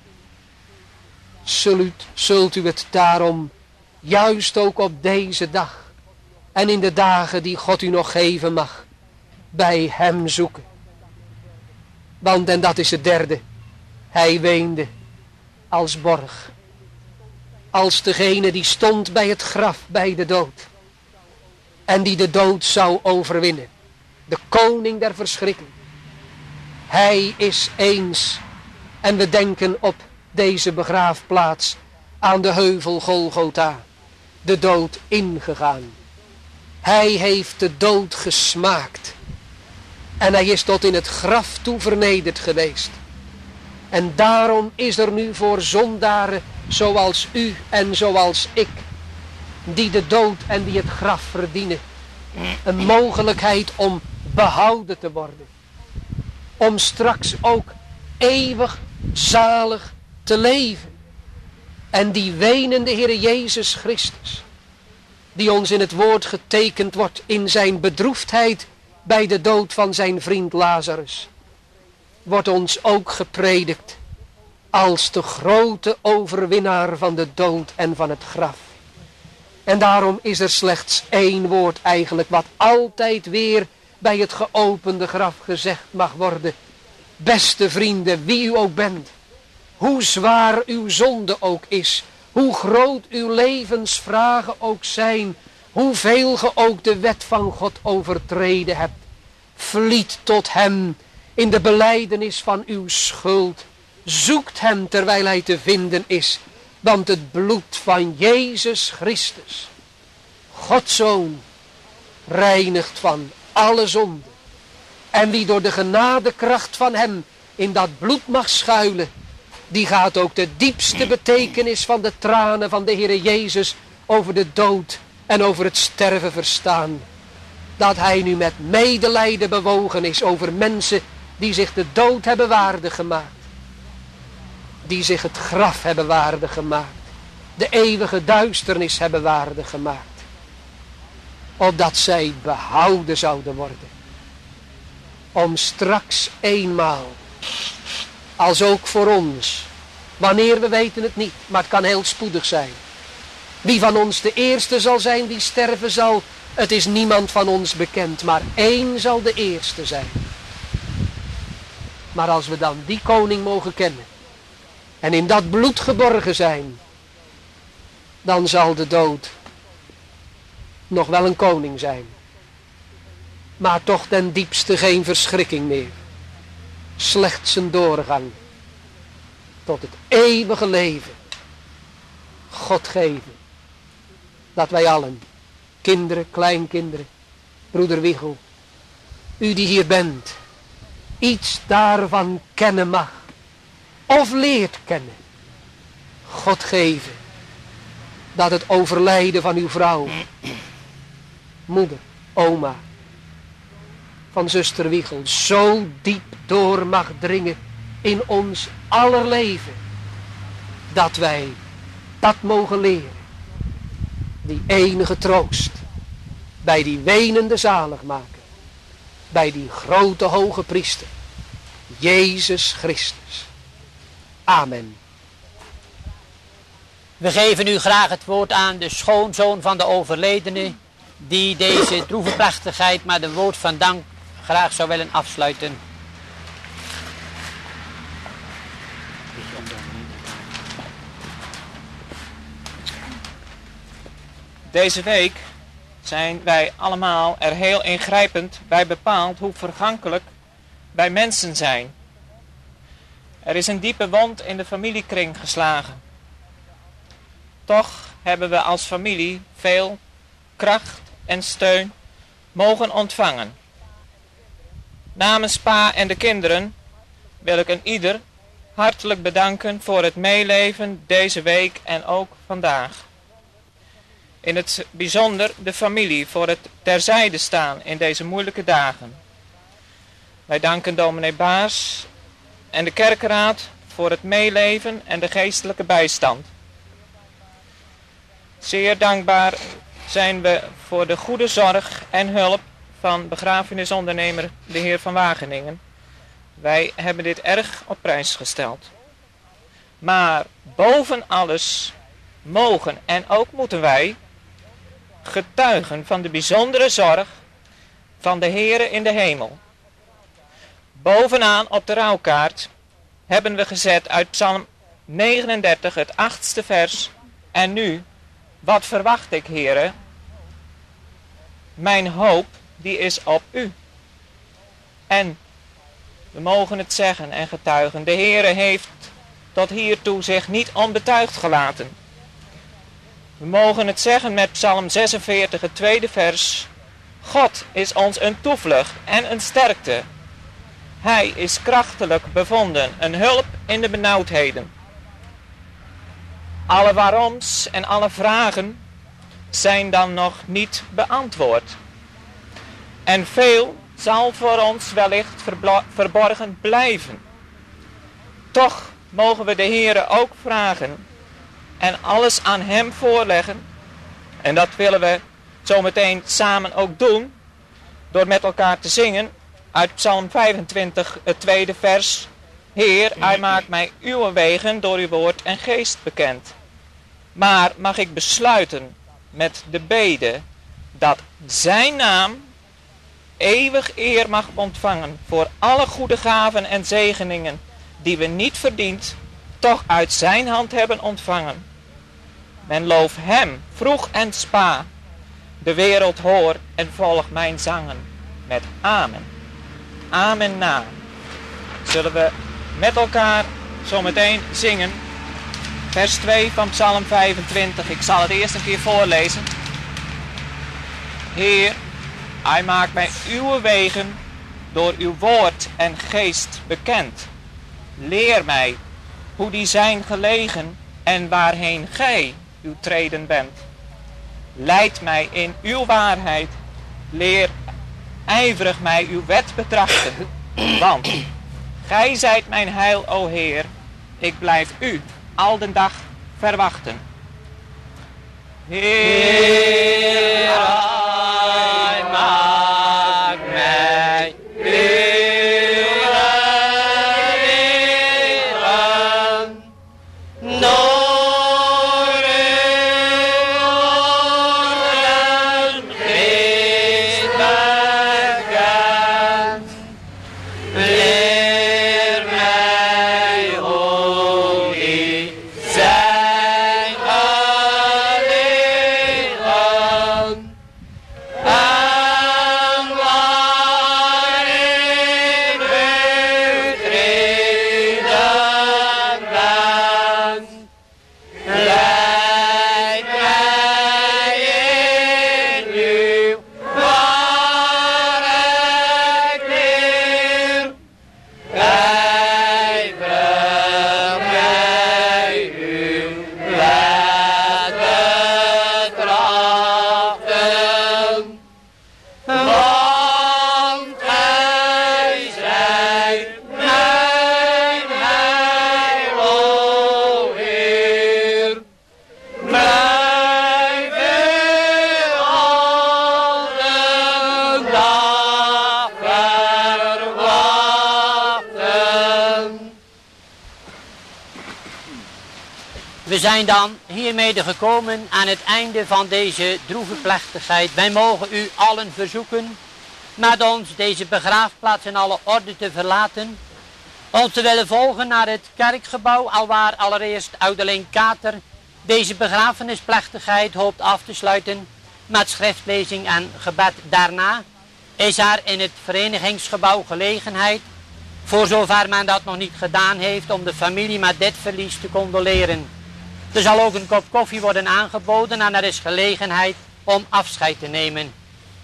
Zult, zult u het daarom juist ook op deze dag en in de dagen die God u nog geven mag, bij hem zoeken. Want, en dat is het derde, hij weende als borg. Als degene die stond bij het graf bij de dood. En die de dood zou overwinnen. De koning der verschrikking. Hij is eens, en we denken op deze begraafplaats aan de heuvel Golgotha, de dood ingegaan. Hij heeft de dood gesmaakt. En hij is tot in het graf toe vernederd geweest. En daarom is er nu voor zondaren zoals u en zoals ik, die de dood en die het graf verdienen, een mogelijkheid om behouden te worden. Om straks ook eeuwig zalig te leven. En die wenende Heer Jezus Christus, die ons in het woord getekend wordt in zijn bedroefdheid bij de dood van zijn vriend Lazarus, wordt ons ook gepredikt als de grote overwinnaar van de dood en van het graf. En daarom is er slechts één woord eigenlijk wat altijd weer bij het geopende graf gezegd mag worden: beste vrienden, wie u ook bent, hoe zwaar uw zonde ook is, hoe groot uw levensvragen ook zijn, hoeveel ge ook de wet van God overtreden hebt, vliet tot hem in de belijdenis van uw schuld. Zoekt hem terwijl hij te vinden is, want het bloed van Jezus Christus, Gods Zoon, reinigt van alle zonde. En wie door de genadekracht van hem in dat bloed mag schuilen, die gaat ook de diepste betekenis van de tranen van de Heere Jezus over de dood en over het sterven verstaan. Dat hij nu met medelijden bewogen is over mensen die zich de dood hebben waardig gemaakt. Die zich het graf hebben waardig gemaakt. De eeuwige duisternis hebben waardig gemaakt. Opdat zij behouden zouden worden. Om straks eenmaal, als ook voor ons, wanneer we weten het niet, maar het kan heel spoedig zijn. Wie van ons de eerste zal zijn die sterven zal, het is niemand van ons bekend, maar één zal de eerste zijn. Maar als we dan die koning mogen kennen en in dat bloed geborgen zijn, dan zal de dood nog wel een koning zijn. Maar toch ten diepste geen verschrikking meer. Slechts een doorgang tot het eeuwige leven. God geven dat wij allen, kinderen, kleinkinderen, broeder Wiegel, u die hier bent, iets daarvan kennen mag. Of leert kennen. God geven dat het overlijden van uw vrouw, moeder, oma, van zuster Wiegel zo diep door mag dringen in ons aller leven, dat wij dat mogen leren. Die enige troost bij die wenende zaligmaker, bij die grote hoge priester, Jezus Christus. Amen. We geven u graag het woord aan de schoonzoon van de overledene, die deze droeve plechtigheid met een woord van dank graag zou willen afsluiten. Deze week zijn wij allemaal er heel ingrijpend bij bepaald hoe vergankelijk wij mensen zijn. Er is een diepe wond in de familiekring geslagen. Toch hebben we als familie veel kracht en steun mogen ontvangen. Namens pa en de kinderen wil ik een ieder hartelijk bedanken voor het meeleven deze week en ook vandaag. In het bijzonder de familie voor het terzijde staan in deze moeilijke dagen. Wij danken dominee Baas en de kerkenraad voor het meeleven en de geestelijke bijstand. Zeer dankbaar zijn we voor de goede zorg en hulp van begrafenisondernemer de heer Van Wageningen. Wij hebben dit erg op prijs gesteld. Maar boven alles mogen en ook moeten wij getuigen van de bijzondere zorg van de Heere in de hemel. Bovenaan op de rouwkaart hebben we gezet uit Psalm negenendertig, het achtste vers. En nu, wat verwacht ik, Heere? Mijn hoop, die is op u. En we mogen het zeggen en getuigen. De Heere heeft tot hiertoe zich niet onbetuigd gelaten. We mogen het zeggen met Psalm zesenveertig, het tweede vers. God is ons een toevlucht en een sterkte. Hij is krachtelijk bevonden, een hulp in de benauwdheden. Alle waaroms en alle vragen zijn dan nog niet beantwoord. En veel zal voor ons wellicht verborgen blijven. Toch mogen we de Heere ook vragen en alles aan hem voorleggen. En dat willen we zometeen samen ook doen, door met elkaar te zingen uit Psalm vijfentwintig, het tweede vers. Heer, hij maakt mij uw wegen door uw woord en geest bekend. Maar mag ik besluiten met de bede dat zijn naam eeuwig eer mag ontvangen voor alle goede gaven en zegeningen, die we niet verdiend, toch uit zijn hand hebben ontvangen. Men loof hem vroeg en spa, de wereld hoor en volg mijn zangen, met amen, amen na. Zullen we met elkaar zometeen zingen, vers twee van Psalm vijfentwintig. Ik zal het eerst een keer voorlezen. Heer, hij maakt mij uw wegen door uw woord en geest bekend. Leer mij hoe die zijn gelegen en waarheen gij uw treden bent. Leid mij in uw waarheid, leer ijverig mij uw wet betrachten, want gij zijt mijn heil, o Heer, ik blijf u al den dag verwachten. Heer, hij maakt mij uw wegen door uw woord en geest bekend. Leer mij hoe die zijn gelegen en waarin u treden bent. Leid mij in uw waarheid leer, ijverig mij uw wet betrachten, want gij zijt mijn heil, o Heer. Blijf u al den dag verwachten. We zijn dan hiermede gekomen aan het einde van deze droeve plechtigheid. Wij mogen u allen verzoeken met ons deze begraafplaats in alle orde te verlaten. Ons te willen volgen naar het kerkgebouw, alwaar allereerst ouderling Kater deze begrafenisplechtigheid hoopt af te sluiten met schriftlezing en gebed. Daarna is er in het verenigingsgebouw gelegenheid, voor zover men dat nog niet gedaan heeft, om de familie met dit verlies te condoleren. Er zal ook een kop koffie worden aangeboden en er is gelegenheid om afscheid te nemen.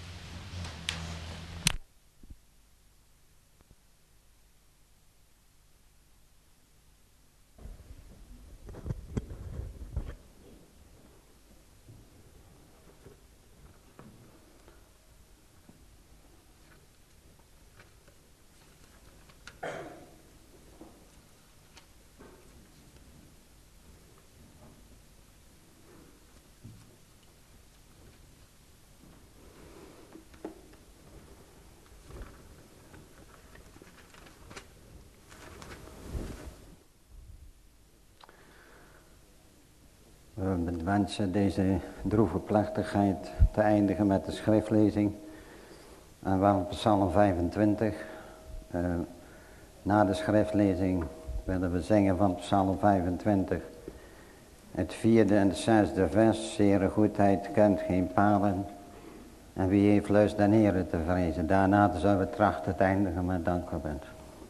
We wensen deze droeve plechtigheid te eindigen met de schriftlezing. En van Psalm vijfentwintig. Uh, na de schriftlezing willen we zingen van Psalm vijfentwintig. Het vierde en het zesde vers. Zere goedheid kent geen palen. En wie heeft lust den Heere te vrezen. Daarna zullen we trachten te eindigen met dankbaarheid.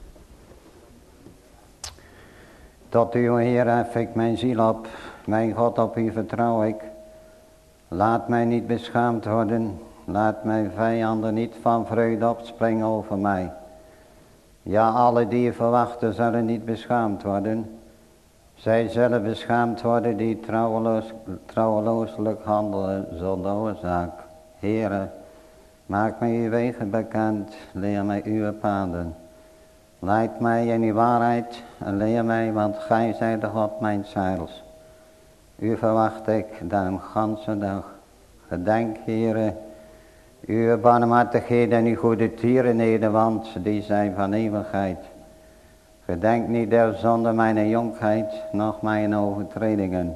Tot u, o Heer, hef ik mijn ziel op. Mijn God, op u vertrouw ik. Laat mij niet beschaamd worden. Laat mijn vijanden niet van vreugde opspringen over mij. Ja, alle die u verwachten zullen niet beschaamd worden. Zij zullen beschaamd worden die trouweloos, trouwelooselijk handelen zonder oorzaak. Heere, maak mij uw wegen bekend. Leer mij uw paden. Leid mij in uw waarheid en leer mij, want gij zijt de God mijn heils. U verwacht ik de ganse dag. Gedenk, Heere, uw barmhartigheden en uw goede tierenheden, want die zijn van eeuwigheid. Gedenk niet der zonde mijn jonkheid, noch mijn overtredingen.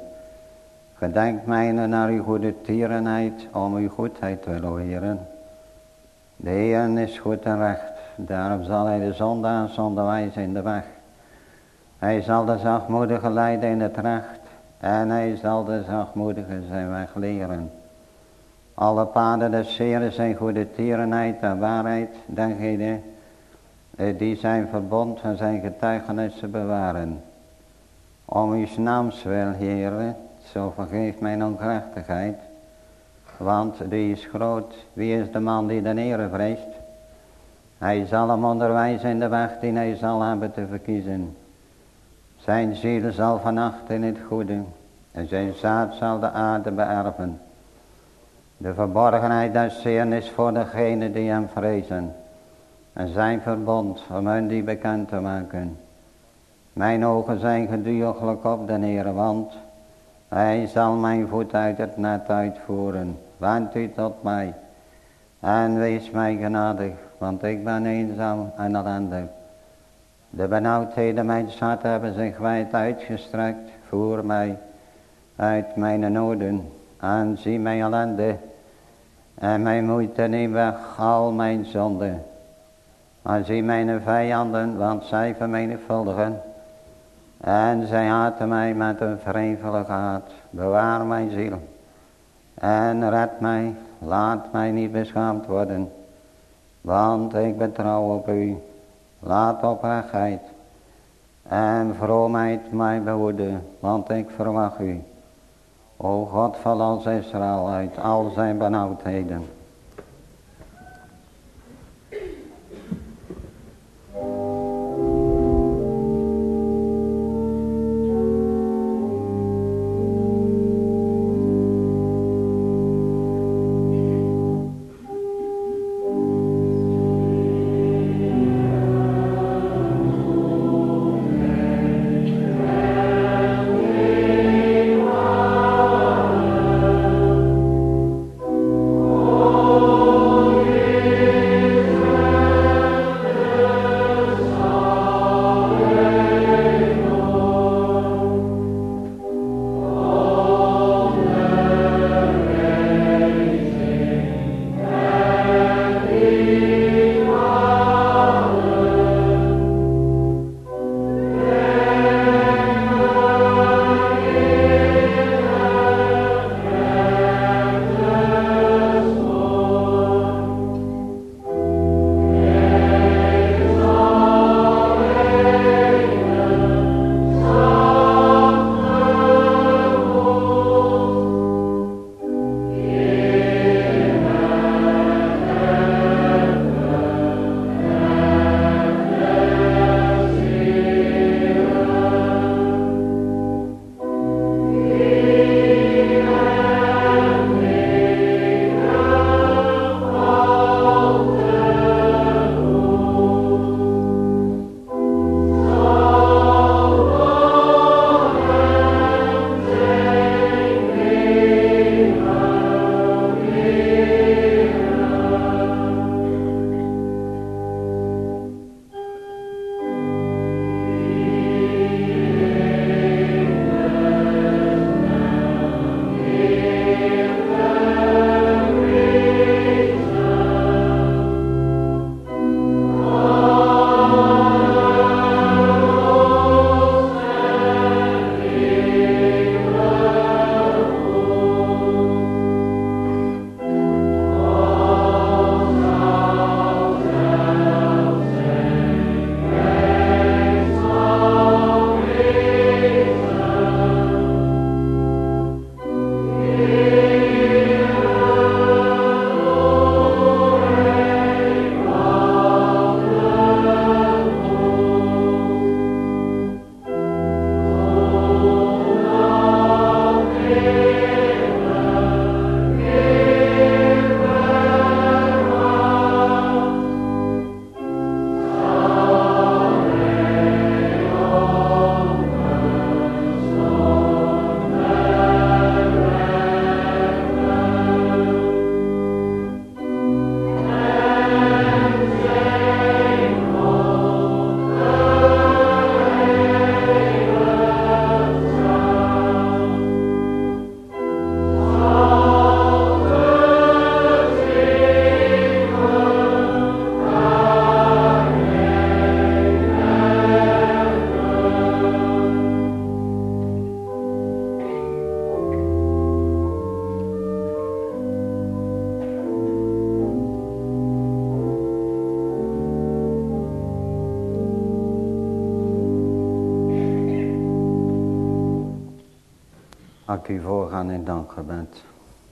Gedenk mij naar uw goede tierenheid, om uw goedheid te loeren. De Heer is goed en recht. Daarom zal hij de zondaar zonder wijs in de weg. Hij zal de zachtmoedige leiden in het recht. En hij zal de zachtmoedige zijn weg leren. Alle paden des Heeren zijn goede tierenheid en waarheid. Dengene die zijn verbond en zijn getuigenissen bewaren. Om uw naams wil, Heere, zo vergeef mijn ongerechtigheid. Want die is groot. Wie is de man die de Heere vreest? Hij zal hem onderwijzen in de weg die hij zal hebben te verkiezen. Zijn ziel zal vannacht in het goede. En zijn zaad zal de aarde beërven. De verborgenheid des Heeren is voor degenen die hem vrezen. En zijn verbond om hen die bekend te maken. Mijn ogen zijn geduriglijk op de Heere, want hij zal mijn voet uit het net uitvoeren. Wend u tot mij en wees mij genadig, want ik ben eenzaam en ellendig. De benauwdheden mijn hart hebben zich wijd uitgestrekt. Voer mij uit mijn noden en zie mijn ellende en mijn moeite neem weg al mijn zonden. Maar zie mijn vijanden, want zij vermenigvuldigen. En zij haten mij met een wrevelige haat. Bewaar mijn ziel. En red mij. Laat mij niet beschaamd worden. Want ik betrouw op u. Laat oprechtheid en vroomheid mij behoeden. Want ik verwacht u. O God van ons Israël uit al zijn benauwdheden. Oh Als ik u voorgaan in dankgebed.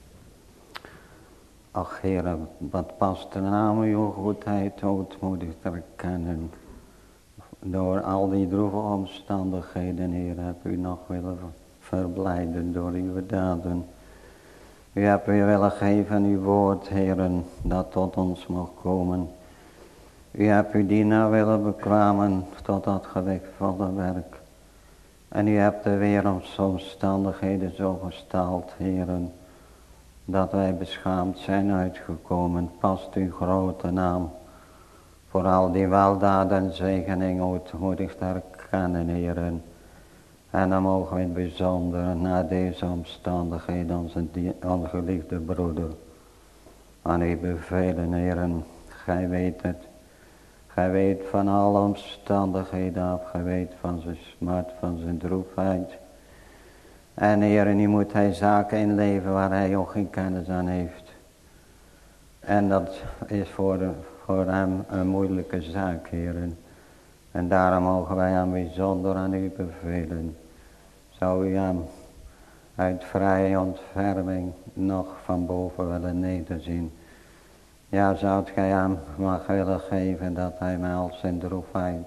Ach Heere, wat past er naam uw goedheid ootmoedig te erkennen. Door al die droeve omstandigheden, Heer, heb u nog willen verblijden door uw daden. U hebt u willen geven uw woord, Heeren, dat tot ons mocht komen. U hebt uw dienaar willen bekwamen tot dat gewichtvolle werk. En u hebt de wereldsomstandigheden zo gesteld, Heeren, dat wij beschaamd zijn uitgekomen. Past uw grote naam voor al die weldaden en zegening ootmoedig te erkennen, Heeren. En dan mogen we in het bijzonder na deze omstandigheden onze, onze geliefde broeder aan u bevelen, Heeren. Gij weet het. Gij weet van alle omstandigheden af. Gij weet van zijn smart, van zijn droefheid. En Heeren, nu moet hij zaken inleven waar hij ook geen kennis aan heeft. En dat is voor, de, voor hem een moeilijke zaak, Heeren. En daarom mogen wij hem bijzonder aan u bevelen. Zou u hem uit vrije ontferming nog van boven willen nederzien. Ja, zou gij hem mag willen geven dat hij met al zijn droefheid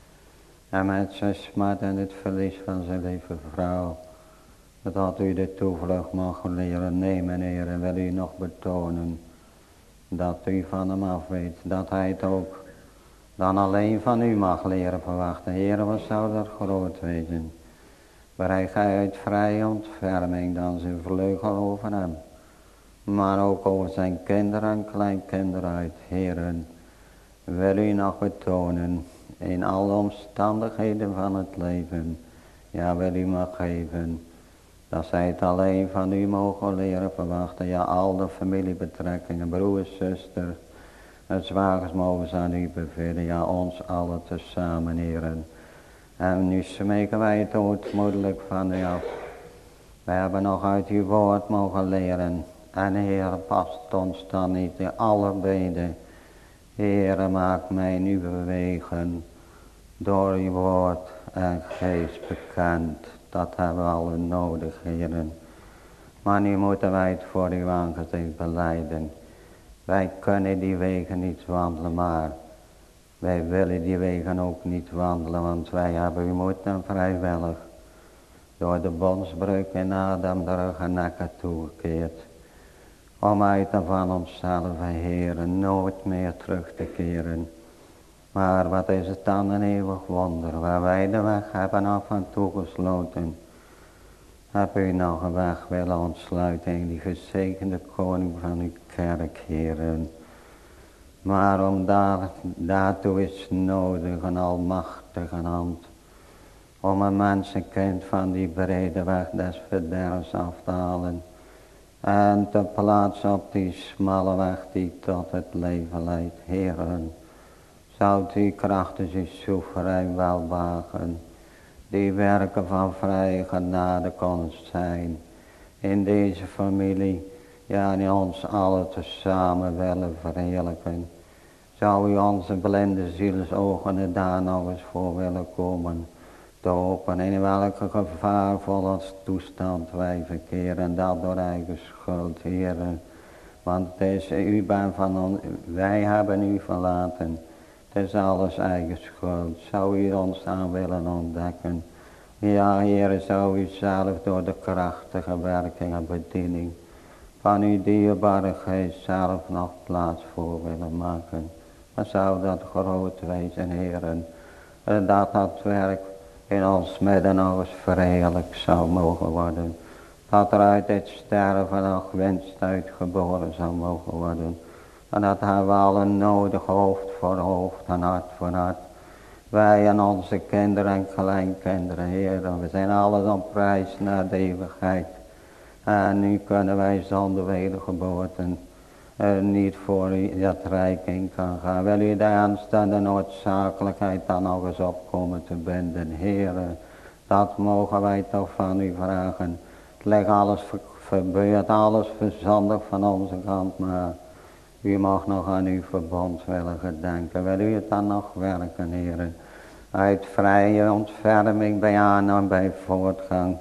en met zijn smart en het verlies van zijn lieve vrouw, dat u de toevlucht mag leren nemen, Heer, en wil u nog betonen dat u van hem af weet, dat hij het ook dan alleen van u mag leren verwachten. Heer, wat zou dat groot wezen? Bereik gij uit vrije ontferming dan zijn vleugel over hem, maar ook over zijn kinderen en kleinkinderen uit. Heeren, wil u nog betonen in alle omstandigheden van het leven, ja, wil u maar geven dat zij het alleen van u mogen leren verwachten. Ja, al de familiebetrekkingen, broers, zusters, en zwagers mogen ze aan u bevelen. Ja, ons allen tezamen, Heeren. En nu smeken wij het ootmoedelijk van u af. Wij hebben nog uit uw woord mogen leren. En Heer, past ons dan niet in alle beden. Heer, maak mij nu bewegen door uw woord en geest bekend. Dat hebben we alle nodig, Heeren. Maar nu moeten wij het voor uw aangezicht belijden. Wij kunnen die wegen niet wandelen, maar wij willen die wegen ook niet wandelen, want wij hebben u moeten vrijwillig door de bondsbreuk in Adam de rug en nekken toegekeerd. Om uit en van onszelf, Heeren, nooit meer terug te keren. Maar wat is het dan een eeuwig wonder, waar wij de weg hebben af en toe gesloten. Heb u nog een weg willen ontsluiten in die gezegende koning van uw kerk, Heeren. Maar om daar, daartoe is nodig een almachtige hand. Om een mensenkind van die brede weg des verderfs af te halen. En te plaatsen op die smalle weg die tot het leven leidt. Heeren, zou u krachten uw soeverein welwagen. Die werken van vrije genade kon zijn. In deze familie, ja, in ons allen tezamen willen verheerlijken. Zou u onze blinde zielsogen daar nog eens voor willen komen te openen. In welke gevaarvolle toestand wij verkeren. Dat door eigen schuld, Heeren. Want het is, u bent van ons, wij hebben u verlaten. Het is alles eigen schuld. Zou u ons aan willen ontdekken. Ja, Heere, zou u zelf door de krachtige werking en bediening van uw dierbare geest zelf nog plaats voor willen maken. Dan zou dat groot wezen, Heeren. Dat dat werk in ons midden nog eens verheerlijk zou mogen worden. Dat er uit dit sterven nog winst uitgeboren zou mogen worden. En dat hebben we allen nodig, hoofd voor hoofd en hart voor hart. Wij en onze kinderen en kleinkinderen, Heeren, we zijn allen op reis naar de eeuwigheid. En nu kunnen wij zonder wedergeboorte uh, niet voor u dat rijk in kan gaan. Wil u de aanstaande noodzakelijkheid dan nog eens opkomen te binden, Heeren. Dat mogen wij toch van u vragen. Het ligt alles ver, verbeurd, alles verzandig van onze kant, maar u mag nog aan uw verbond willen gedenken. Wil u het dan nog werken, Heeren? Uit vrije ontferming bij aan en bij voortgang.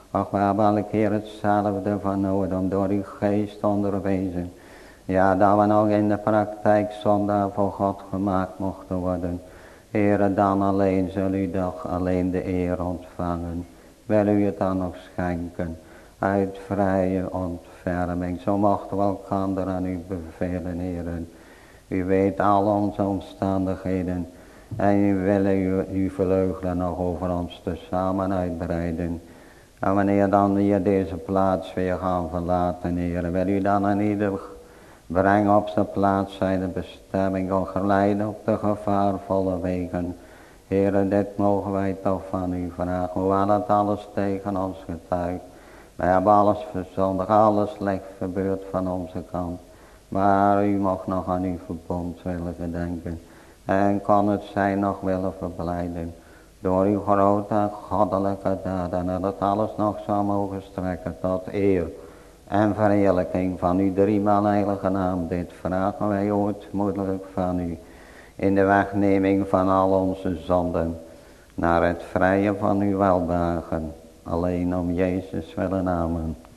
Och we hebben elke keer hetzelfde van nodig om door uw geest onderwezen. Ja, dat we nog in de praktijk zondaar voor God gemaakt mochten worden. Heere, dan alleen zul u toch alleen de eer ontvangen. Wil u het dan nog schenken. Uit vrije ontferming. Zo mochten we elkaar aan u bevelen, Heere. U weet al onze omstandigheden. En u wil u, uw vleugelen nog over ons tezamen uitbreiden. En wanneer dan we deze plaats weer gaan verlaten, Heere, wil u dan aan ieder brengen op zijn plaats zijn de bestemming of geleiden op de gevaarvolle wegen. Heere, dit mogen wij toch van u vragen, hoewel het alles tegen ons getuigt. Wij hebben alles verzondigd, alles slecht gebeurd van onze kant. Maar u mag nog aan uw verbond willen gedenken. En kan het zijn nog willen verblijden. Door uw grote goddelijke daden. En dat alles nog zou mogen strekken tot eer en verheerlijking van uw driemaal heilige naam. Dit vragen wij ootmoedelijk van u. In de wegneming van al onze zonden. Naar het vrije van uw welbehagen. Alleen om Jezus willen, amen.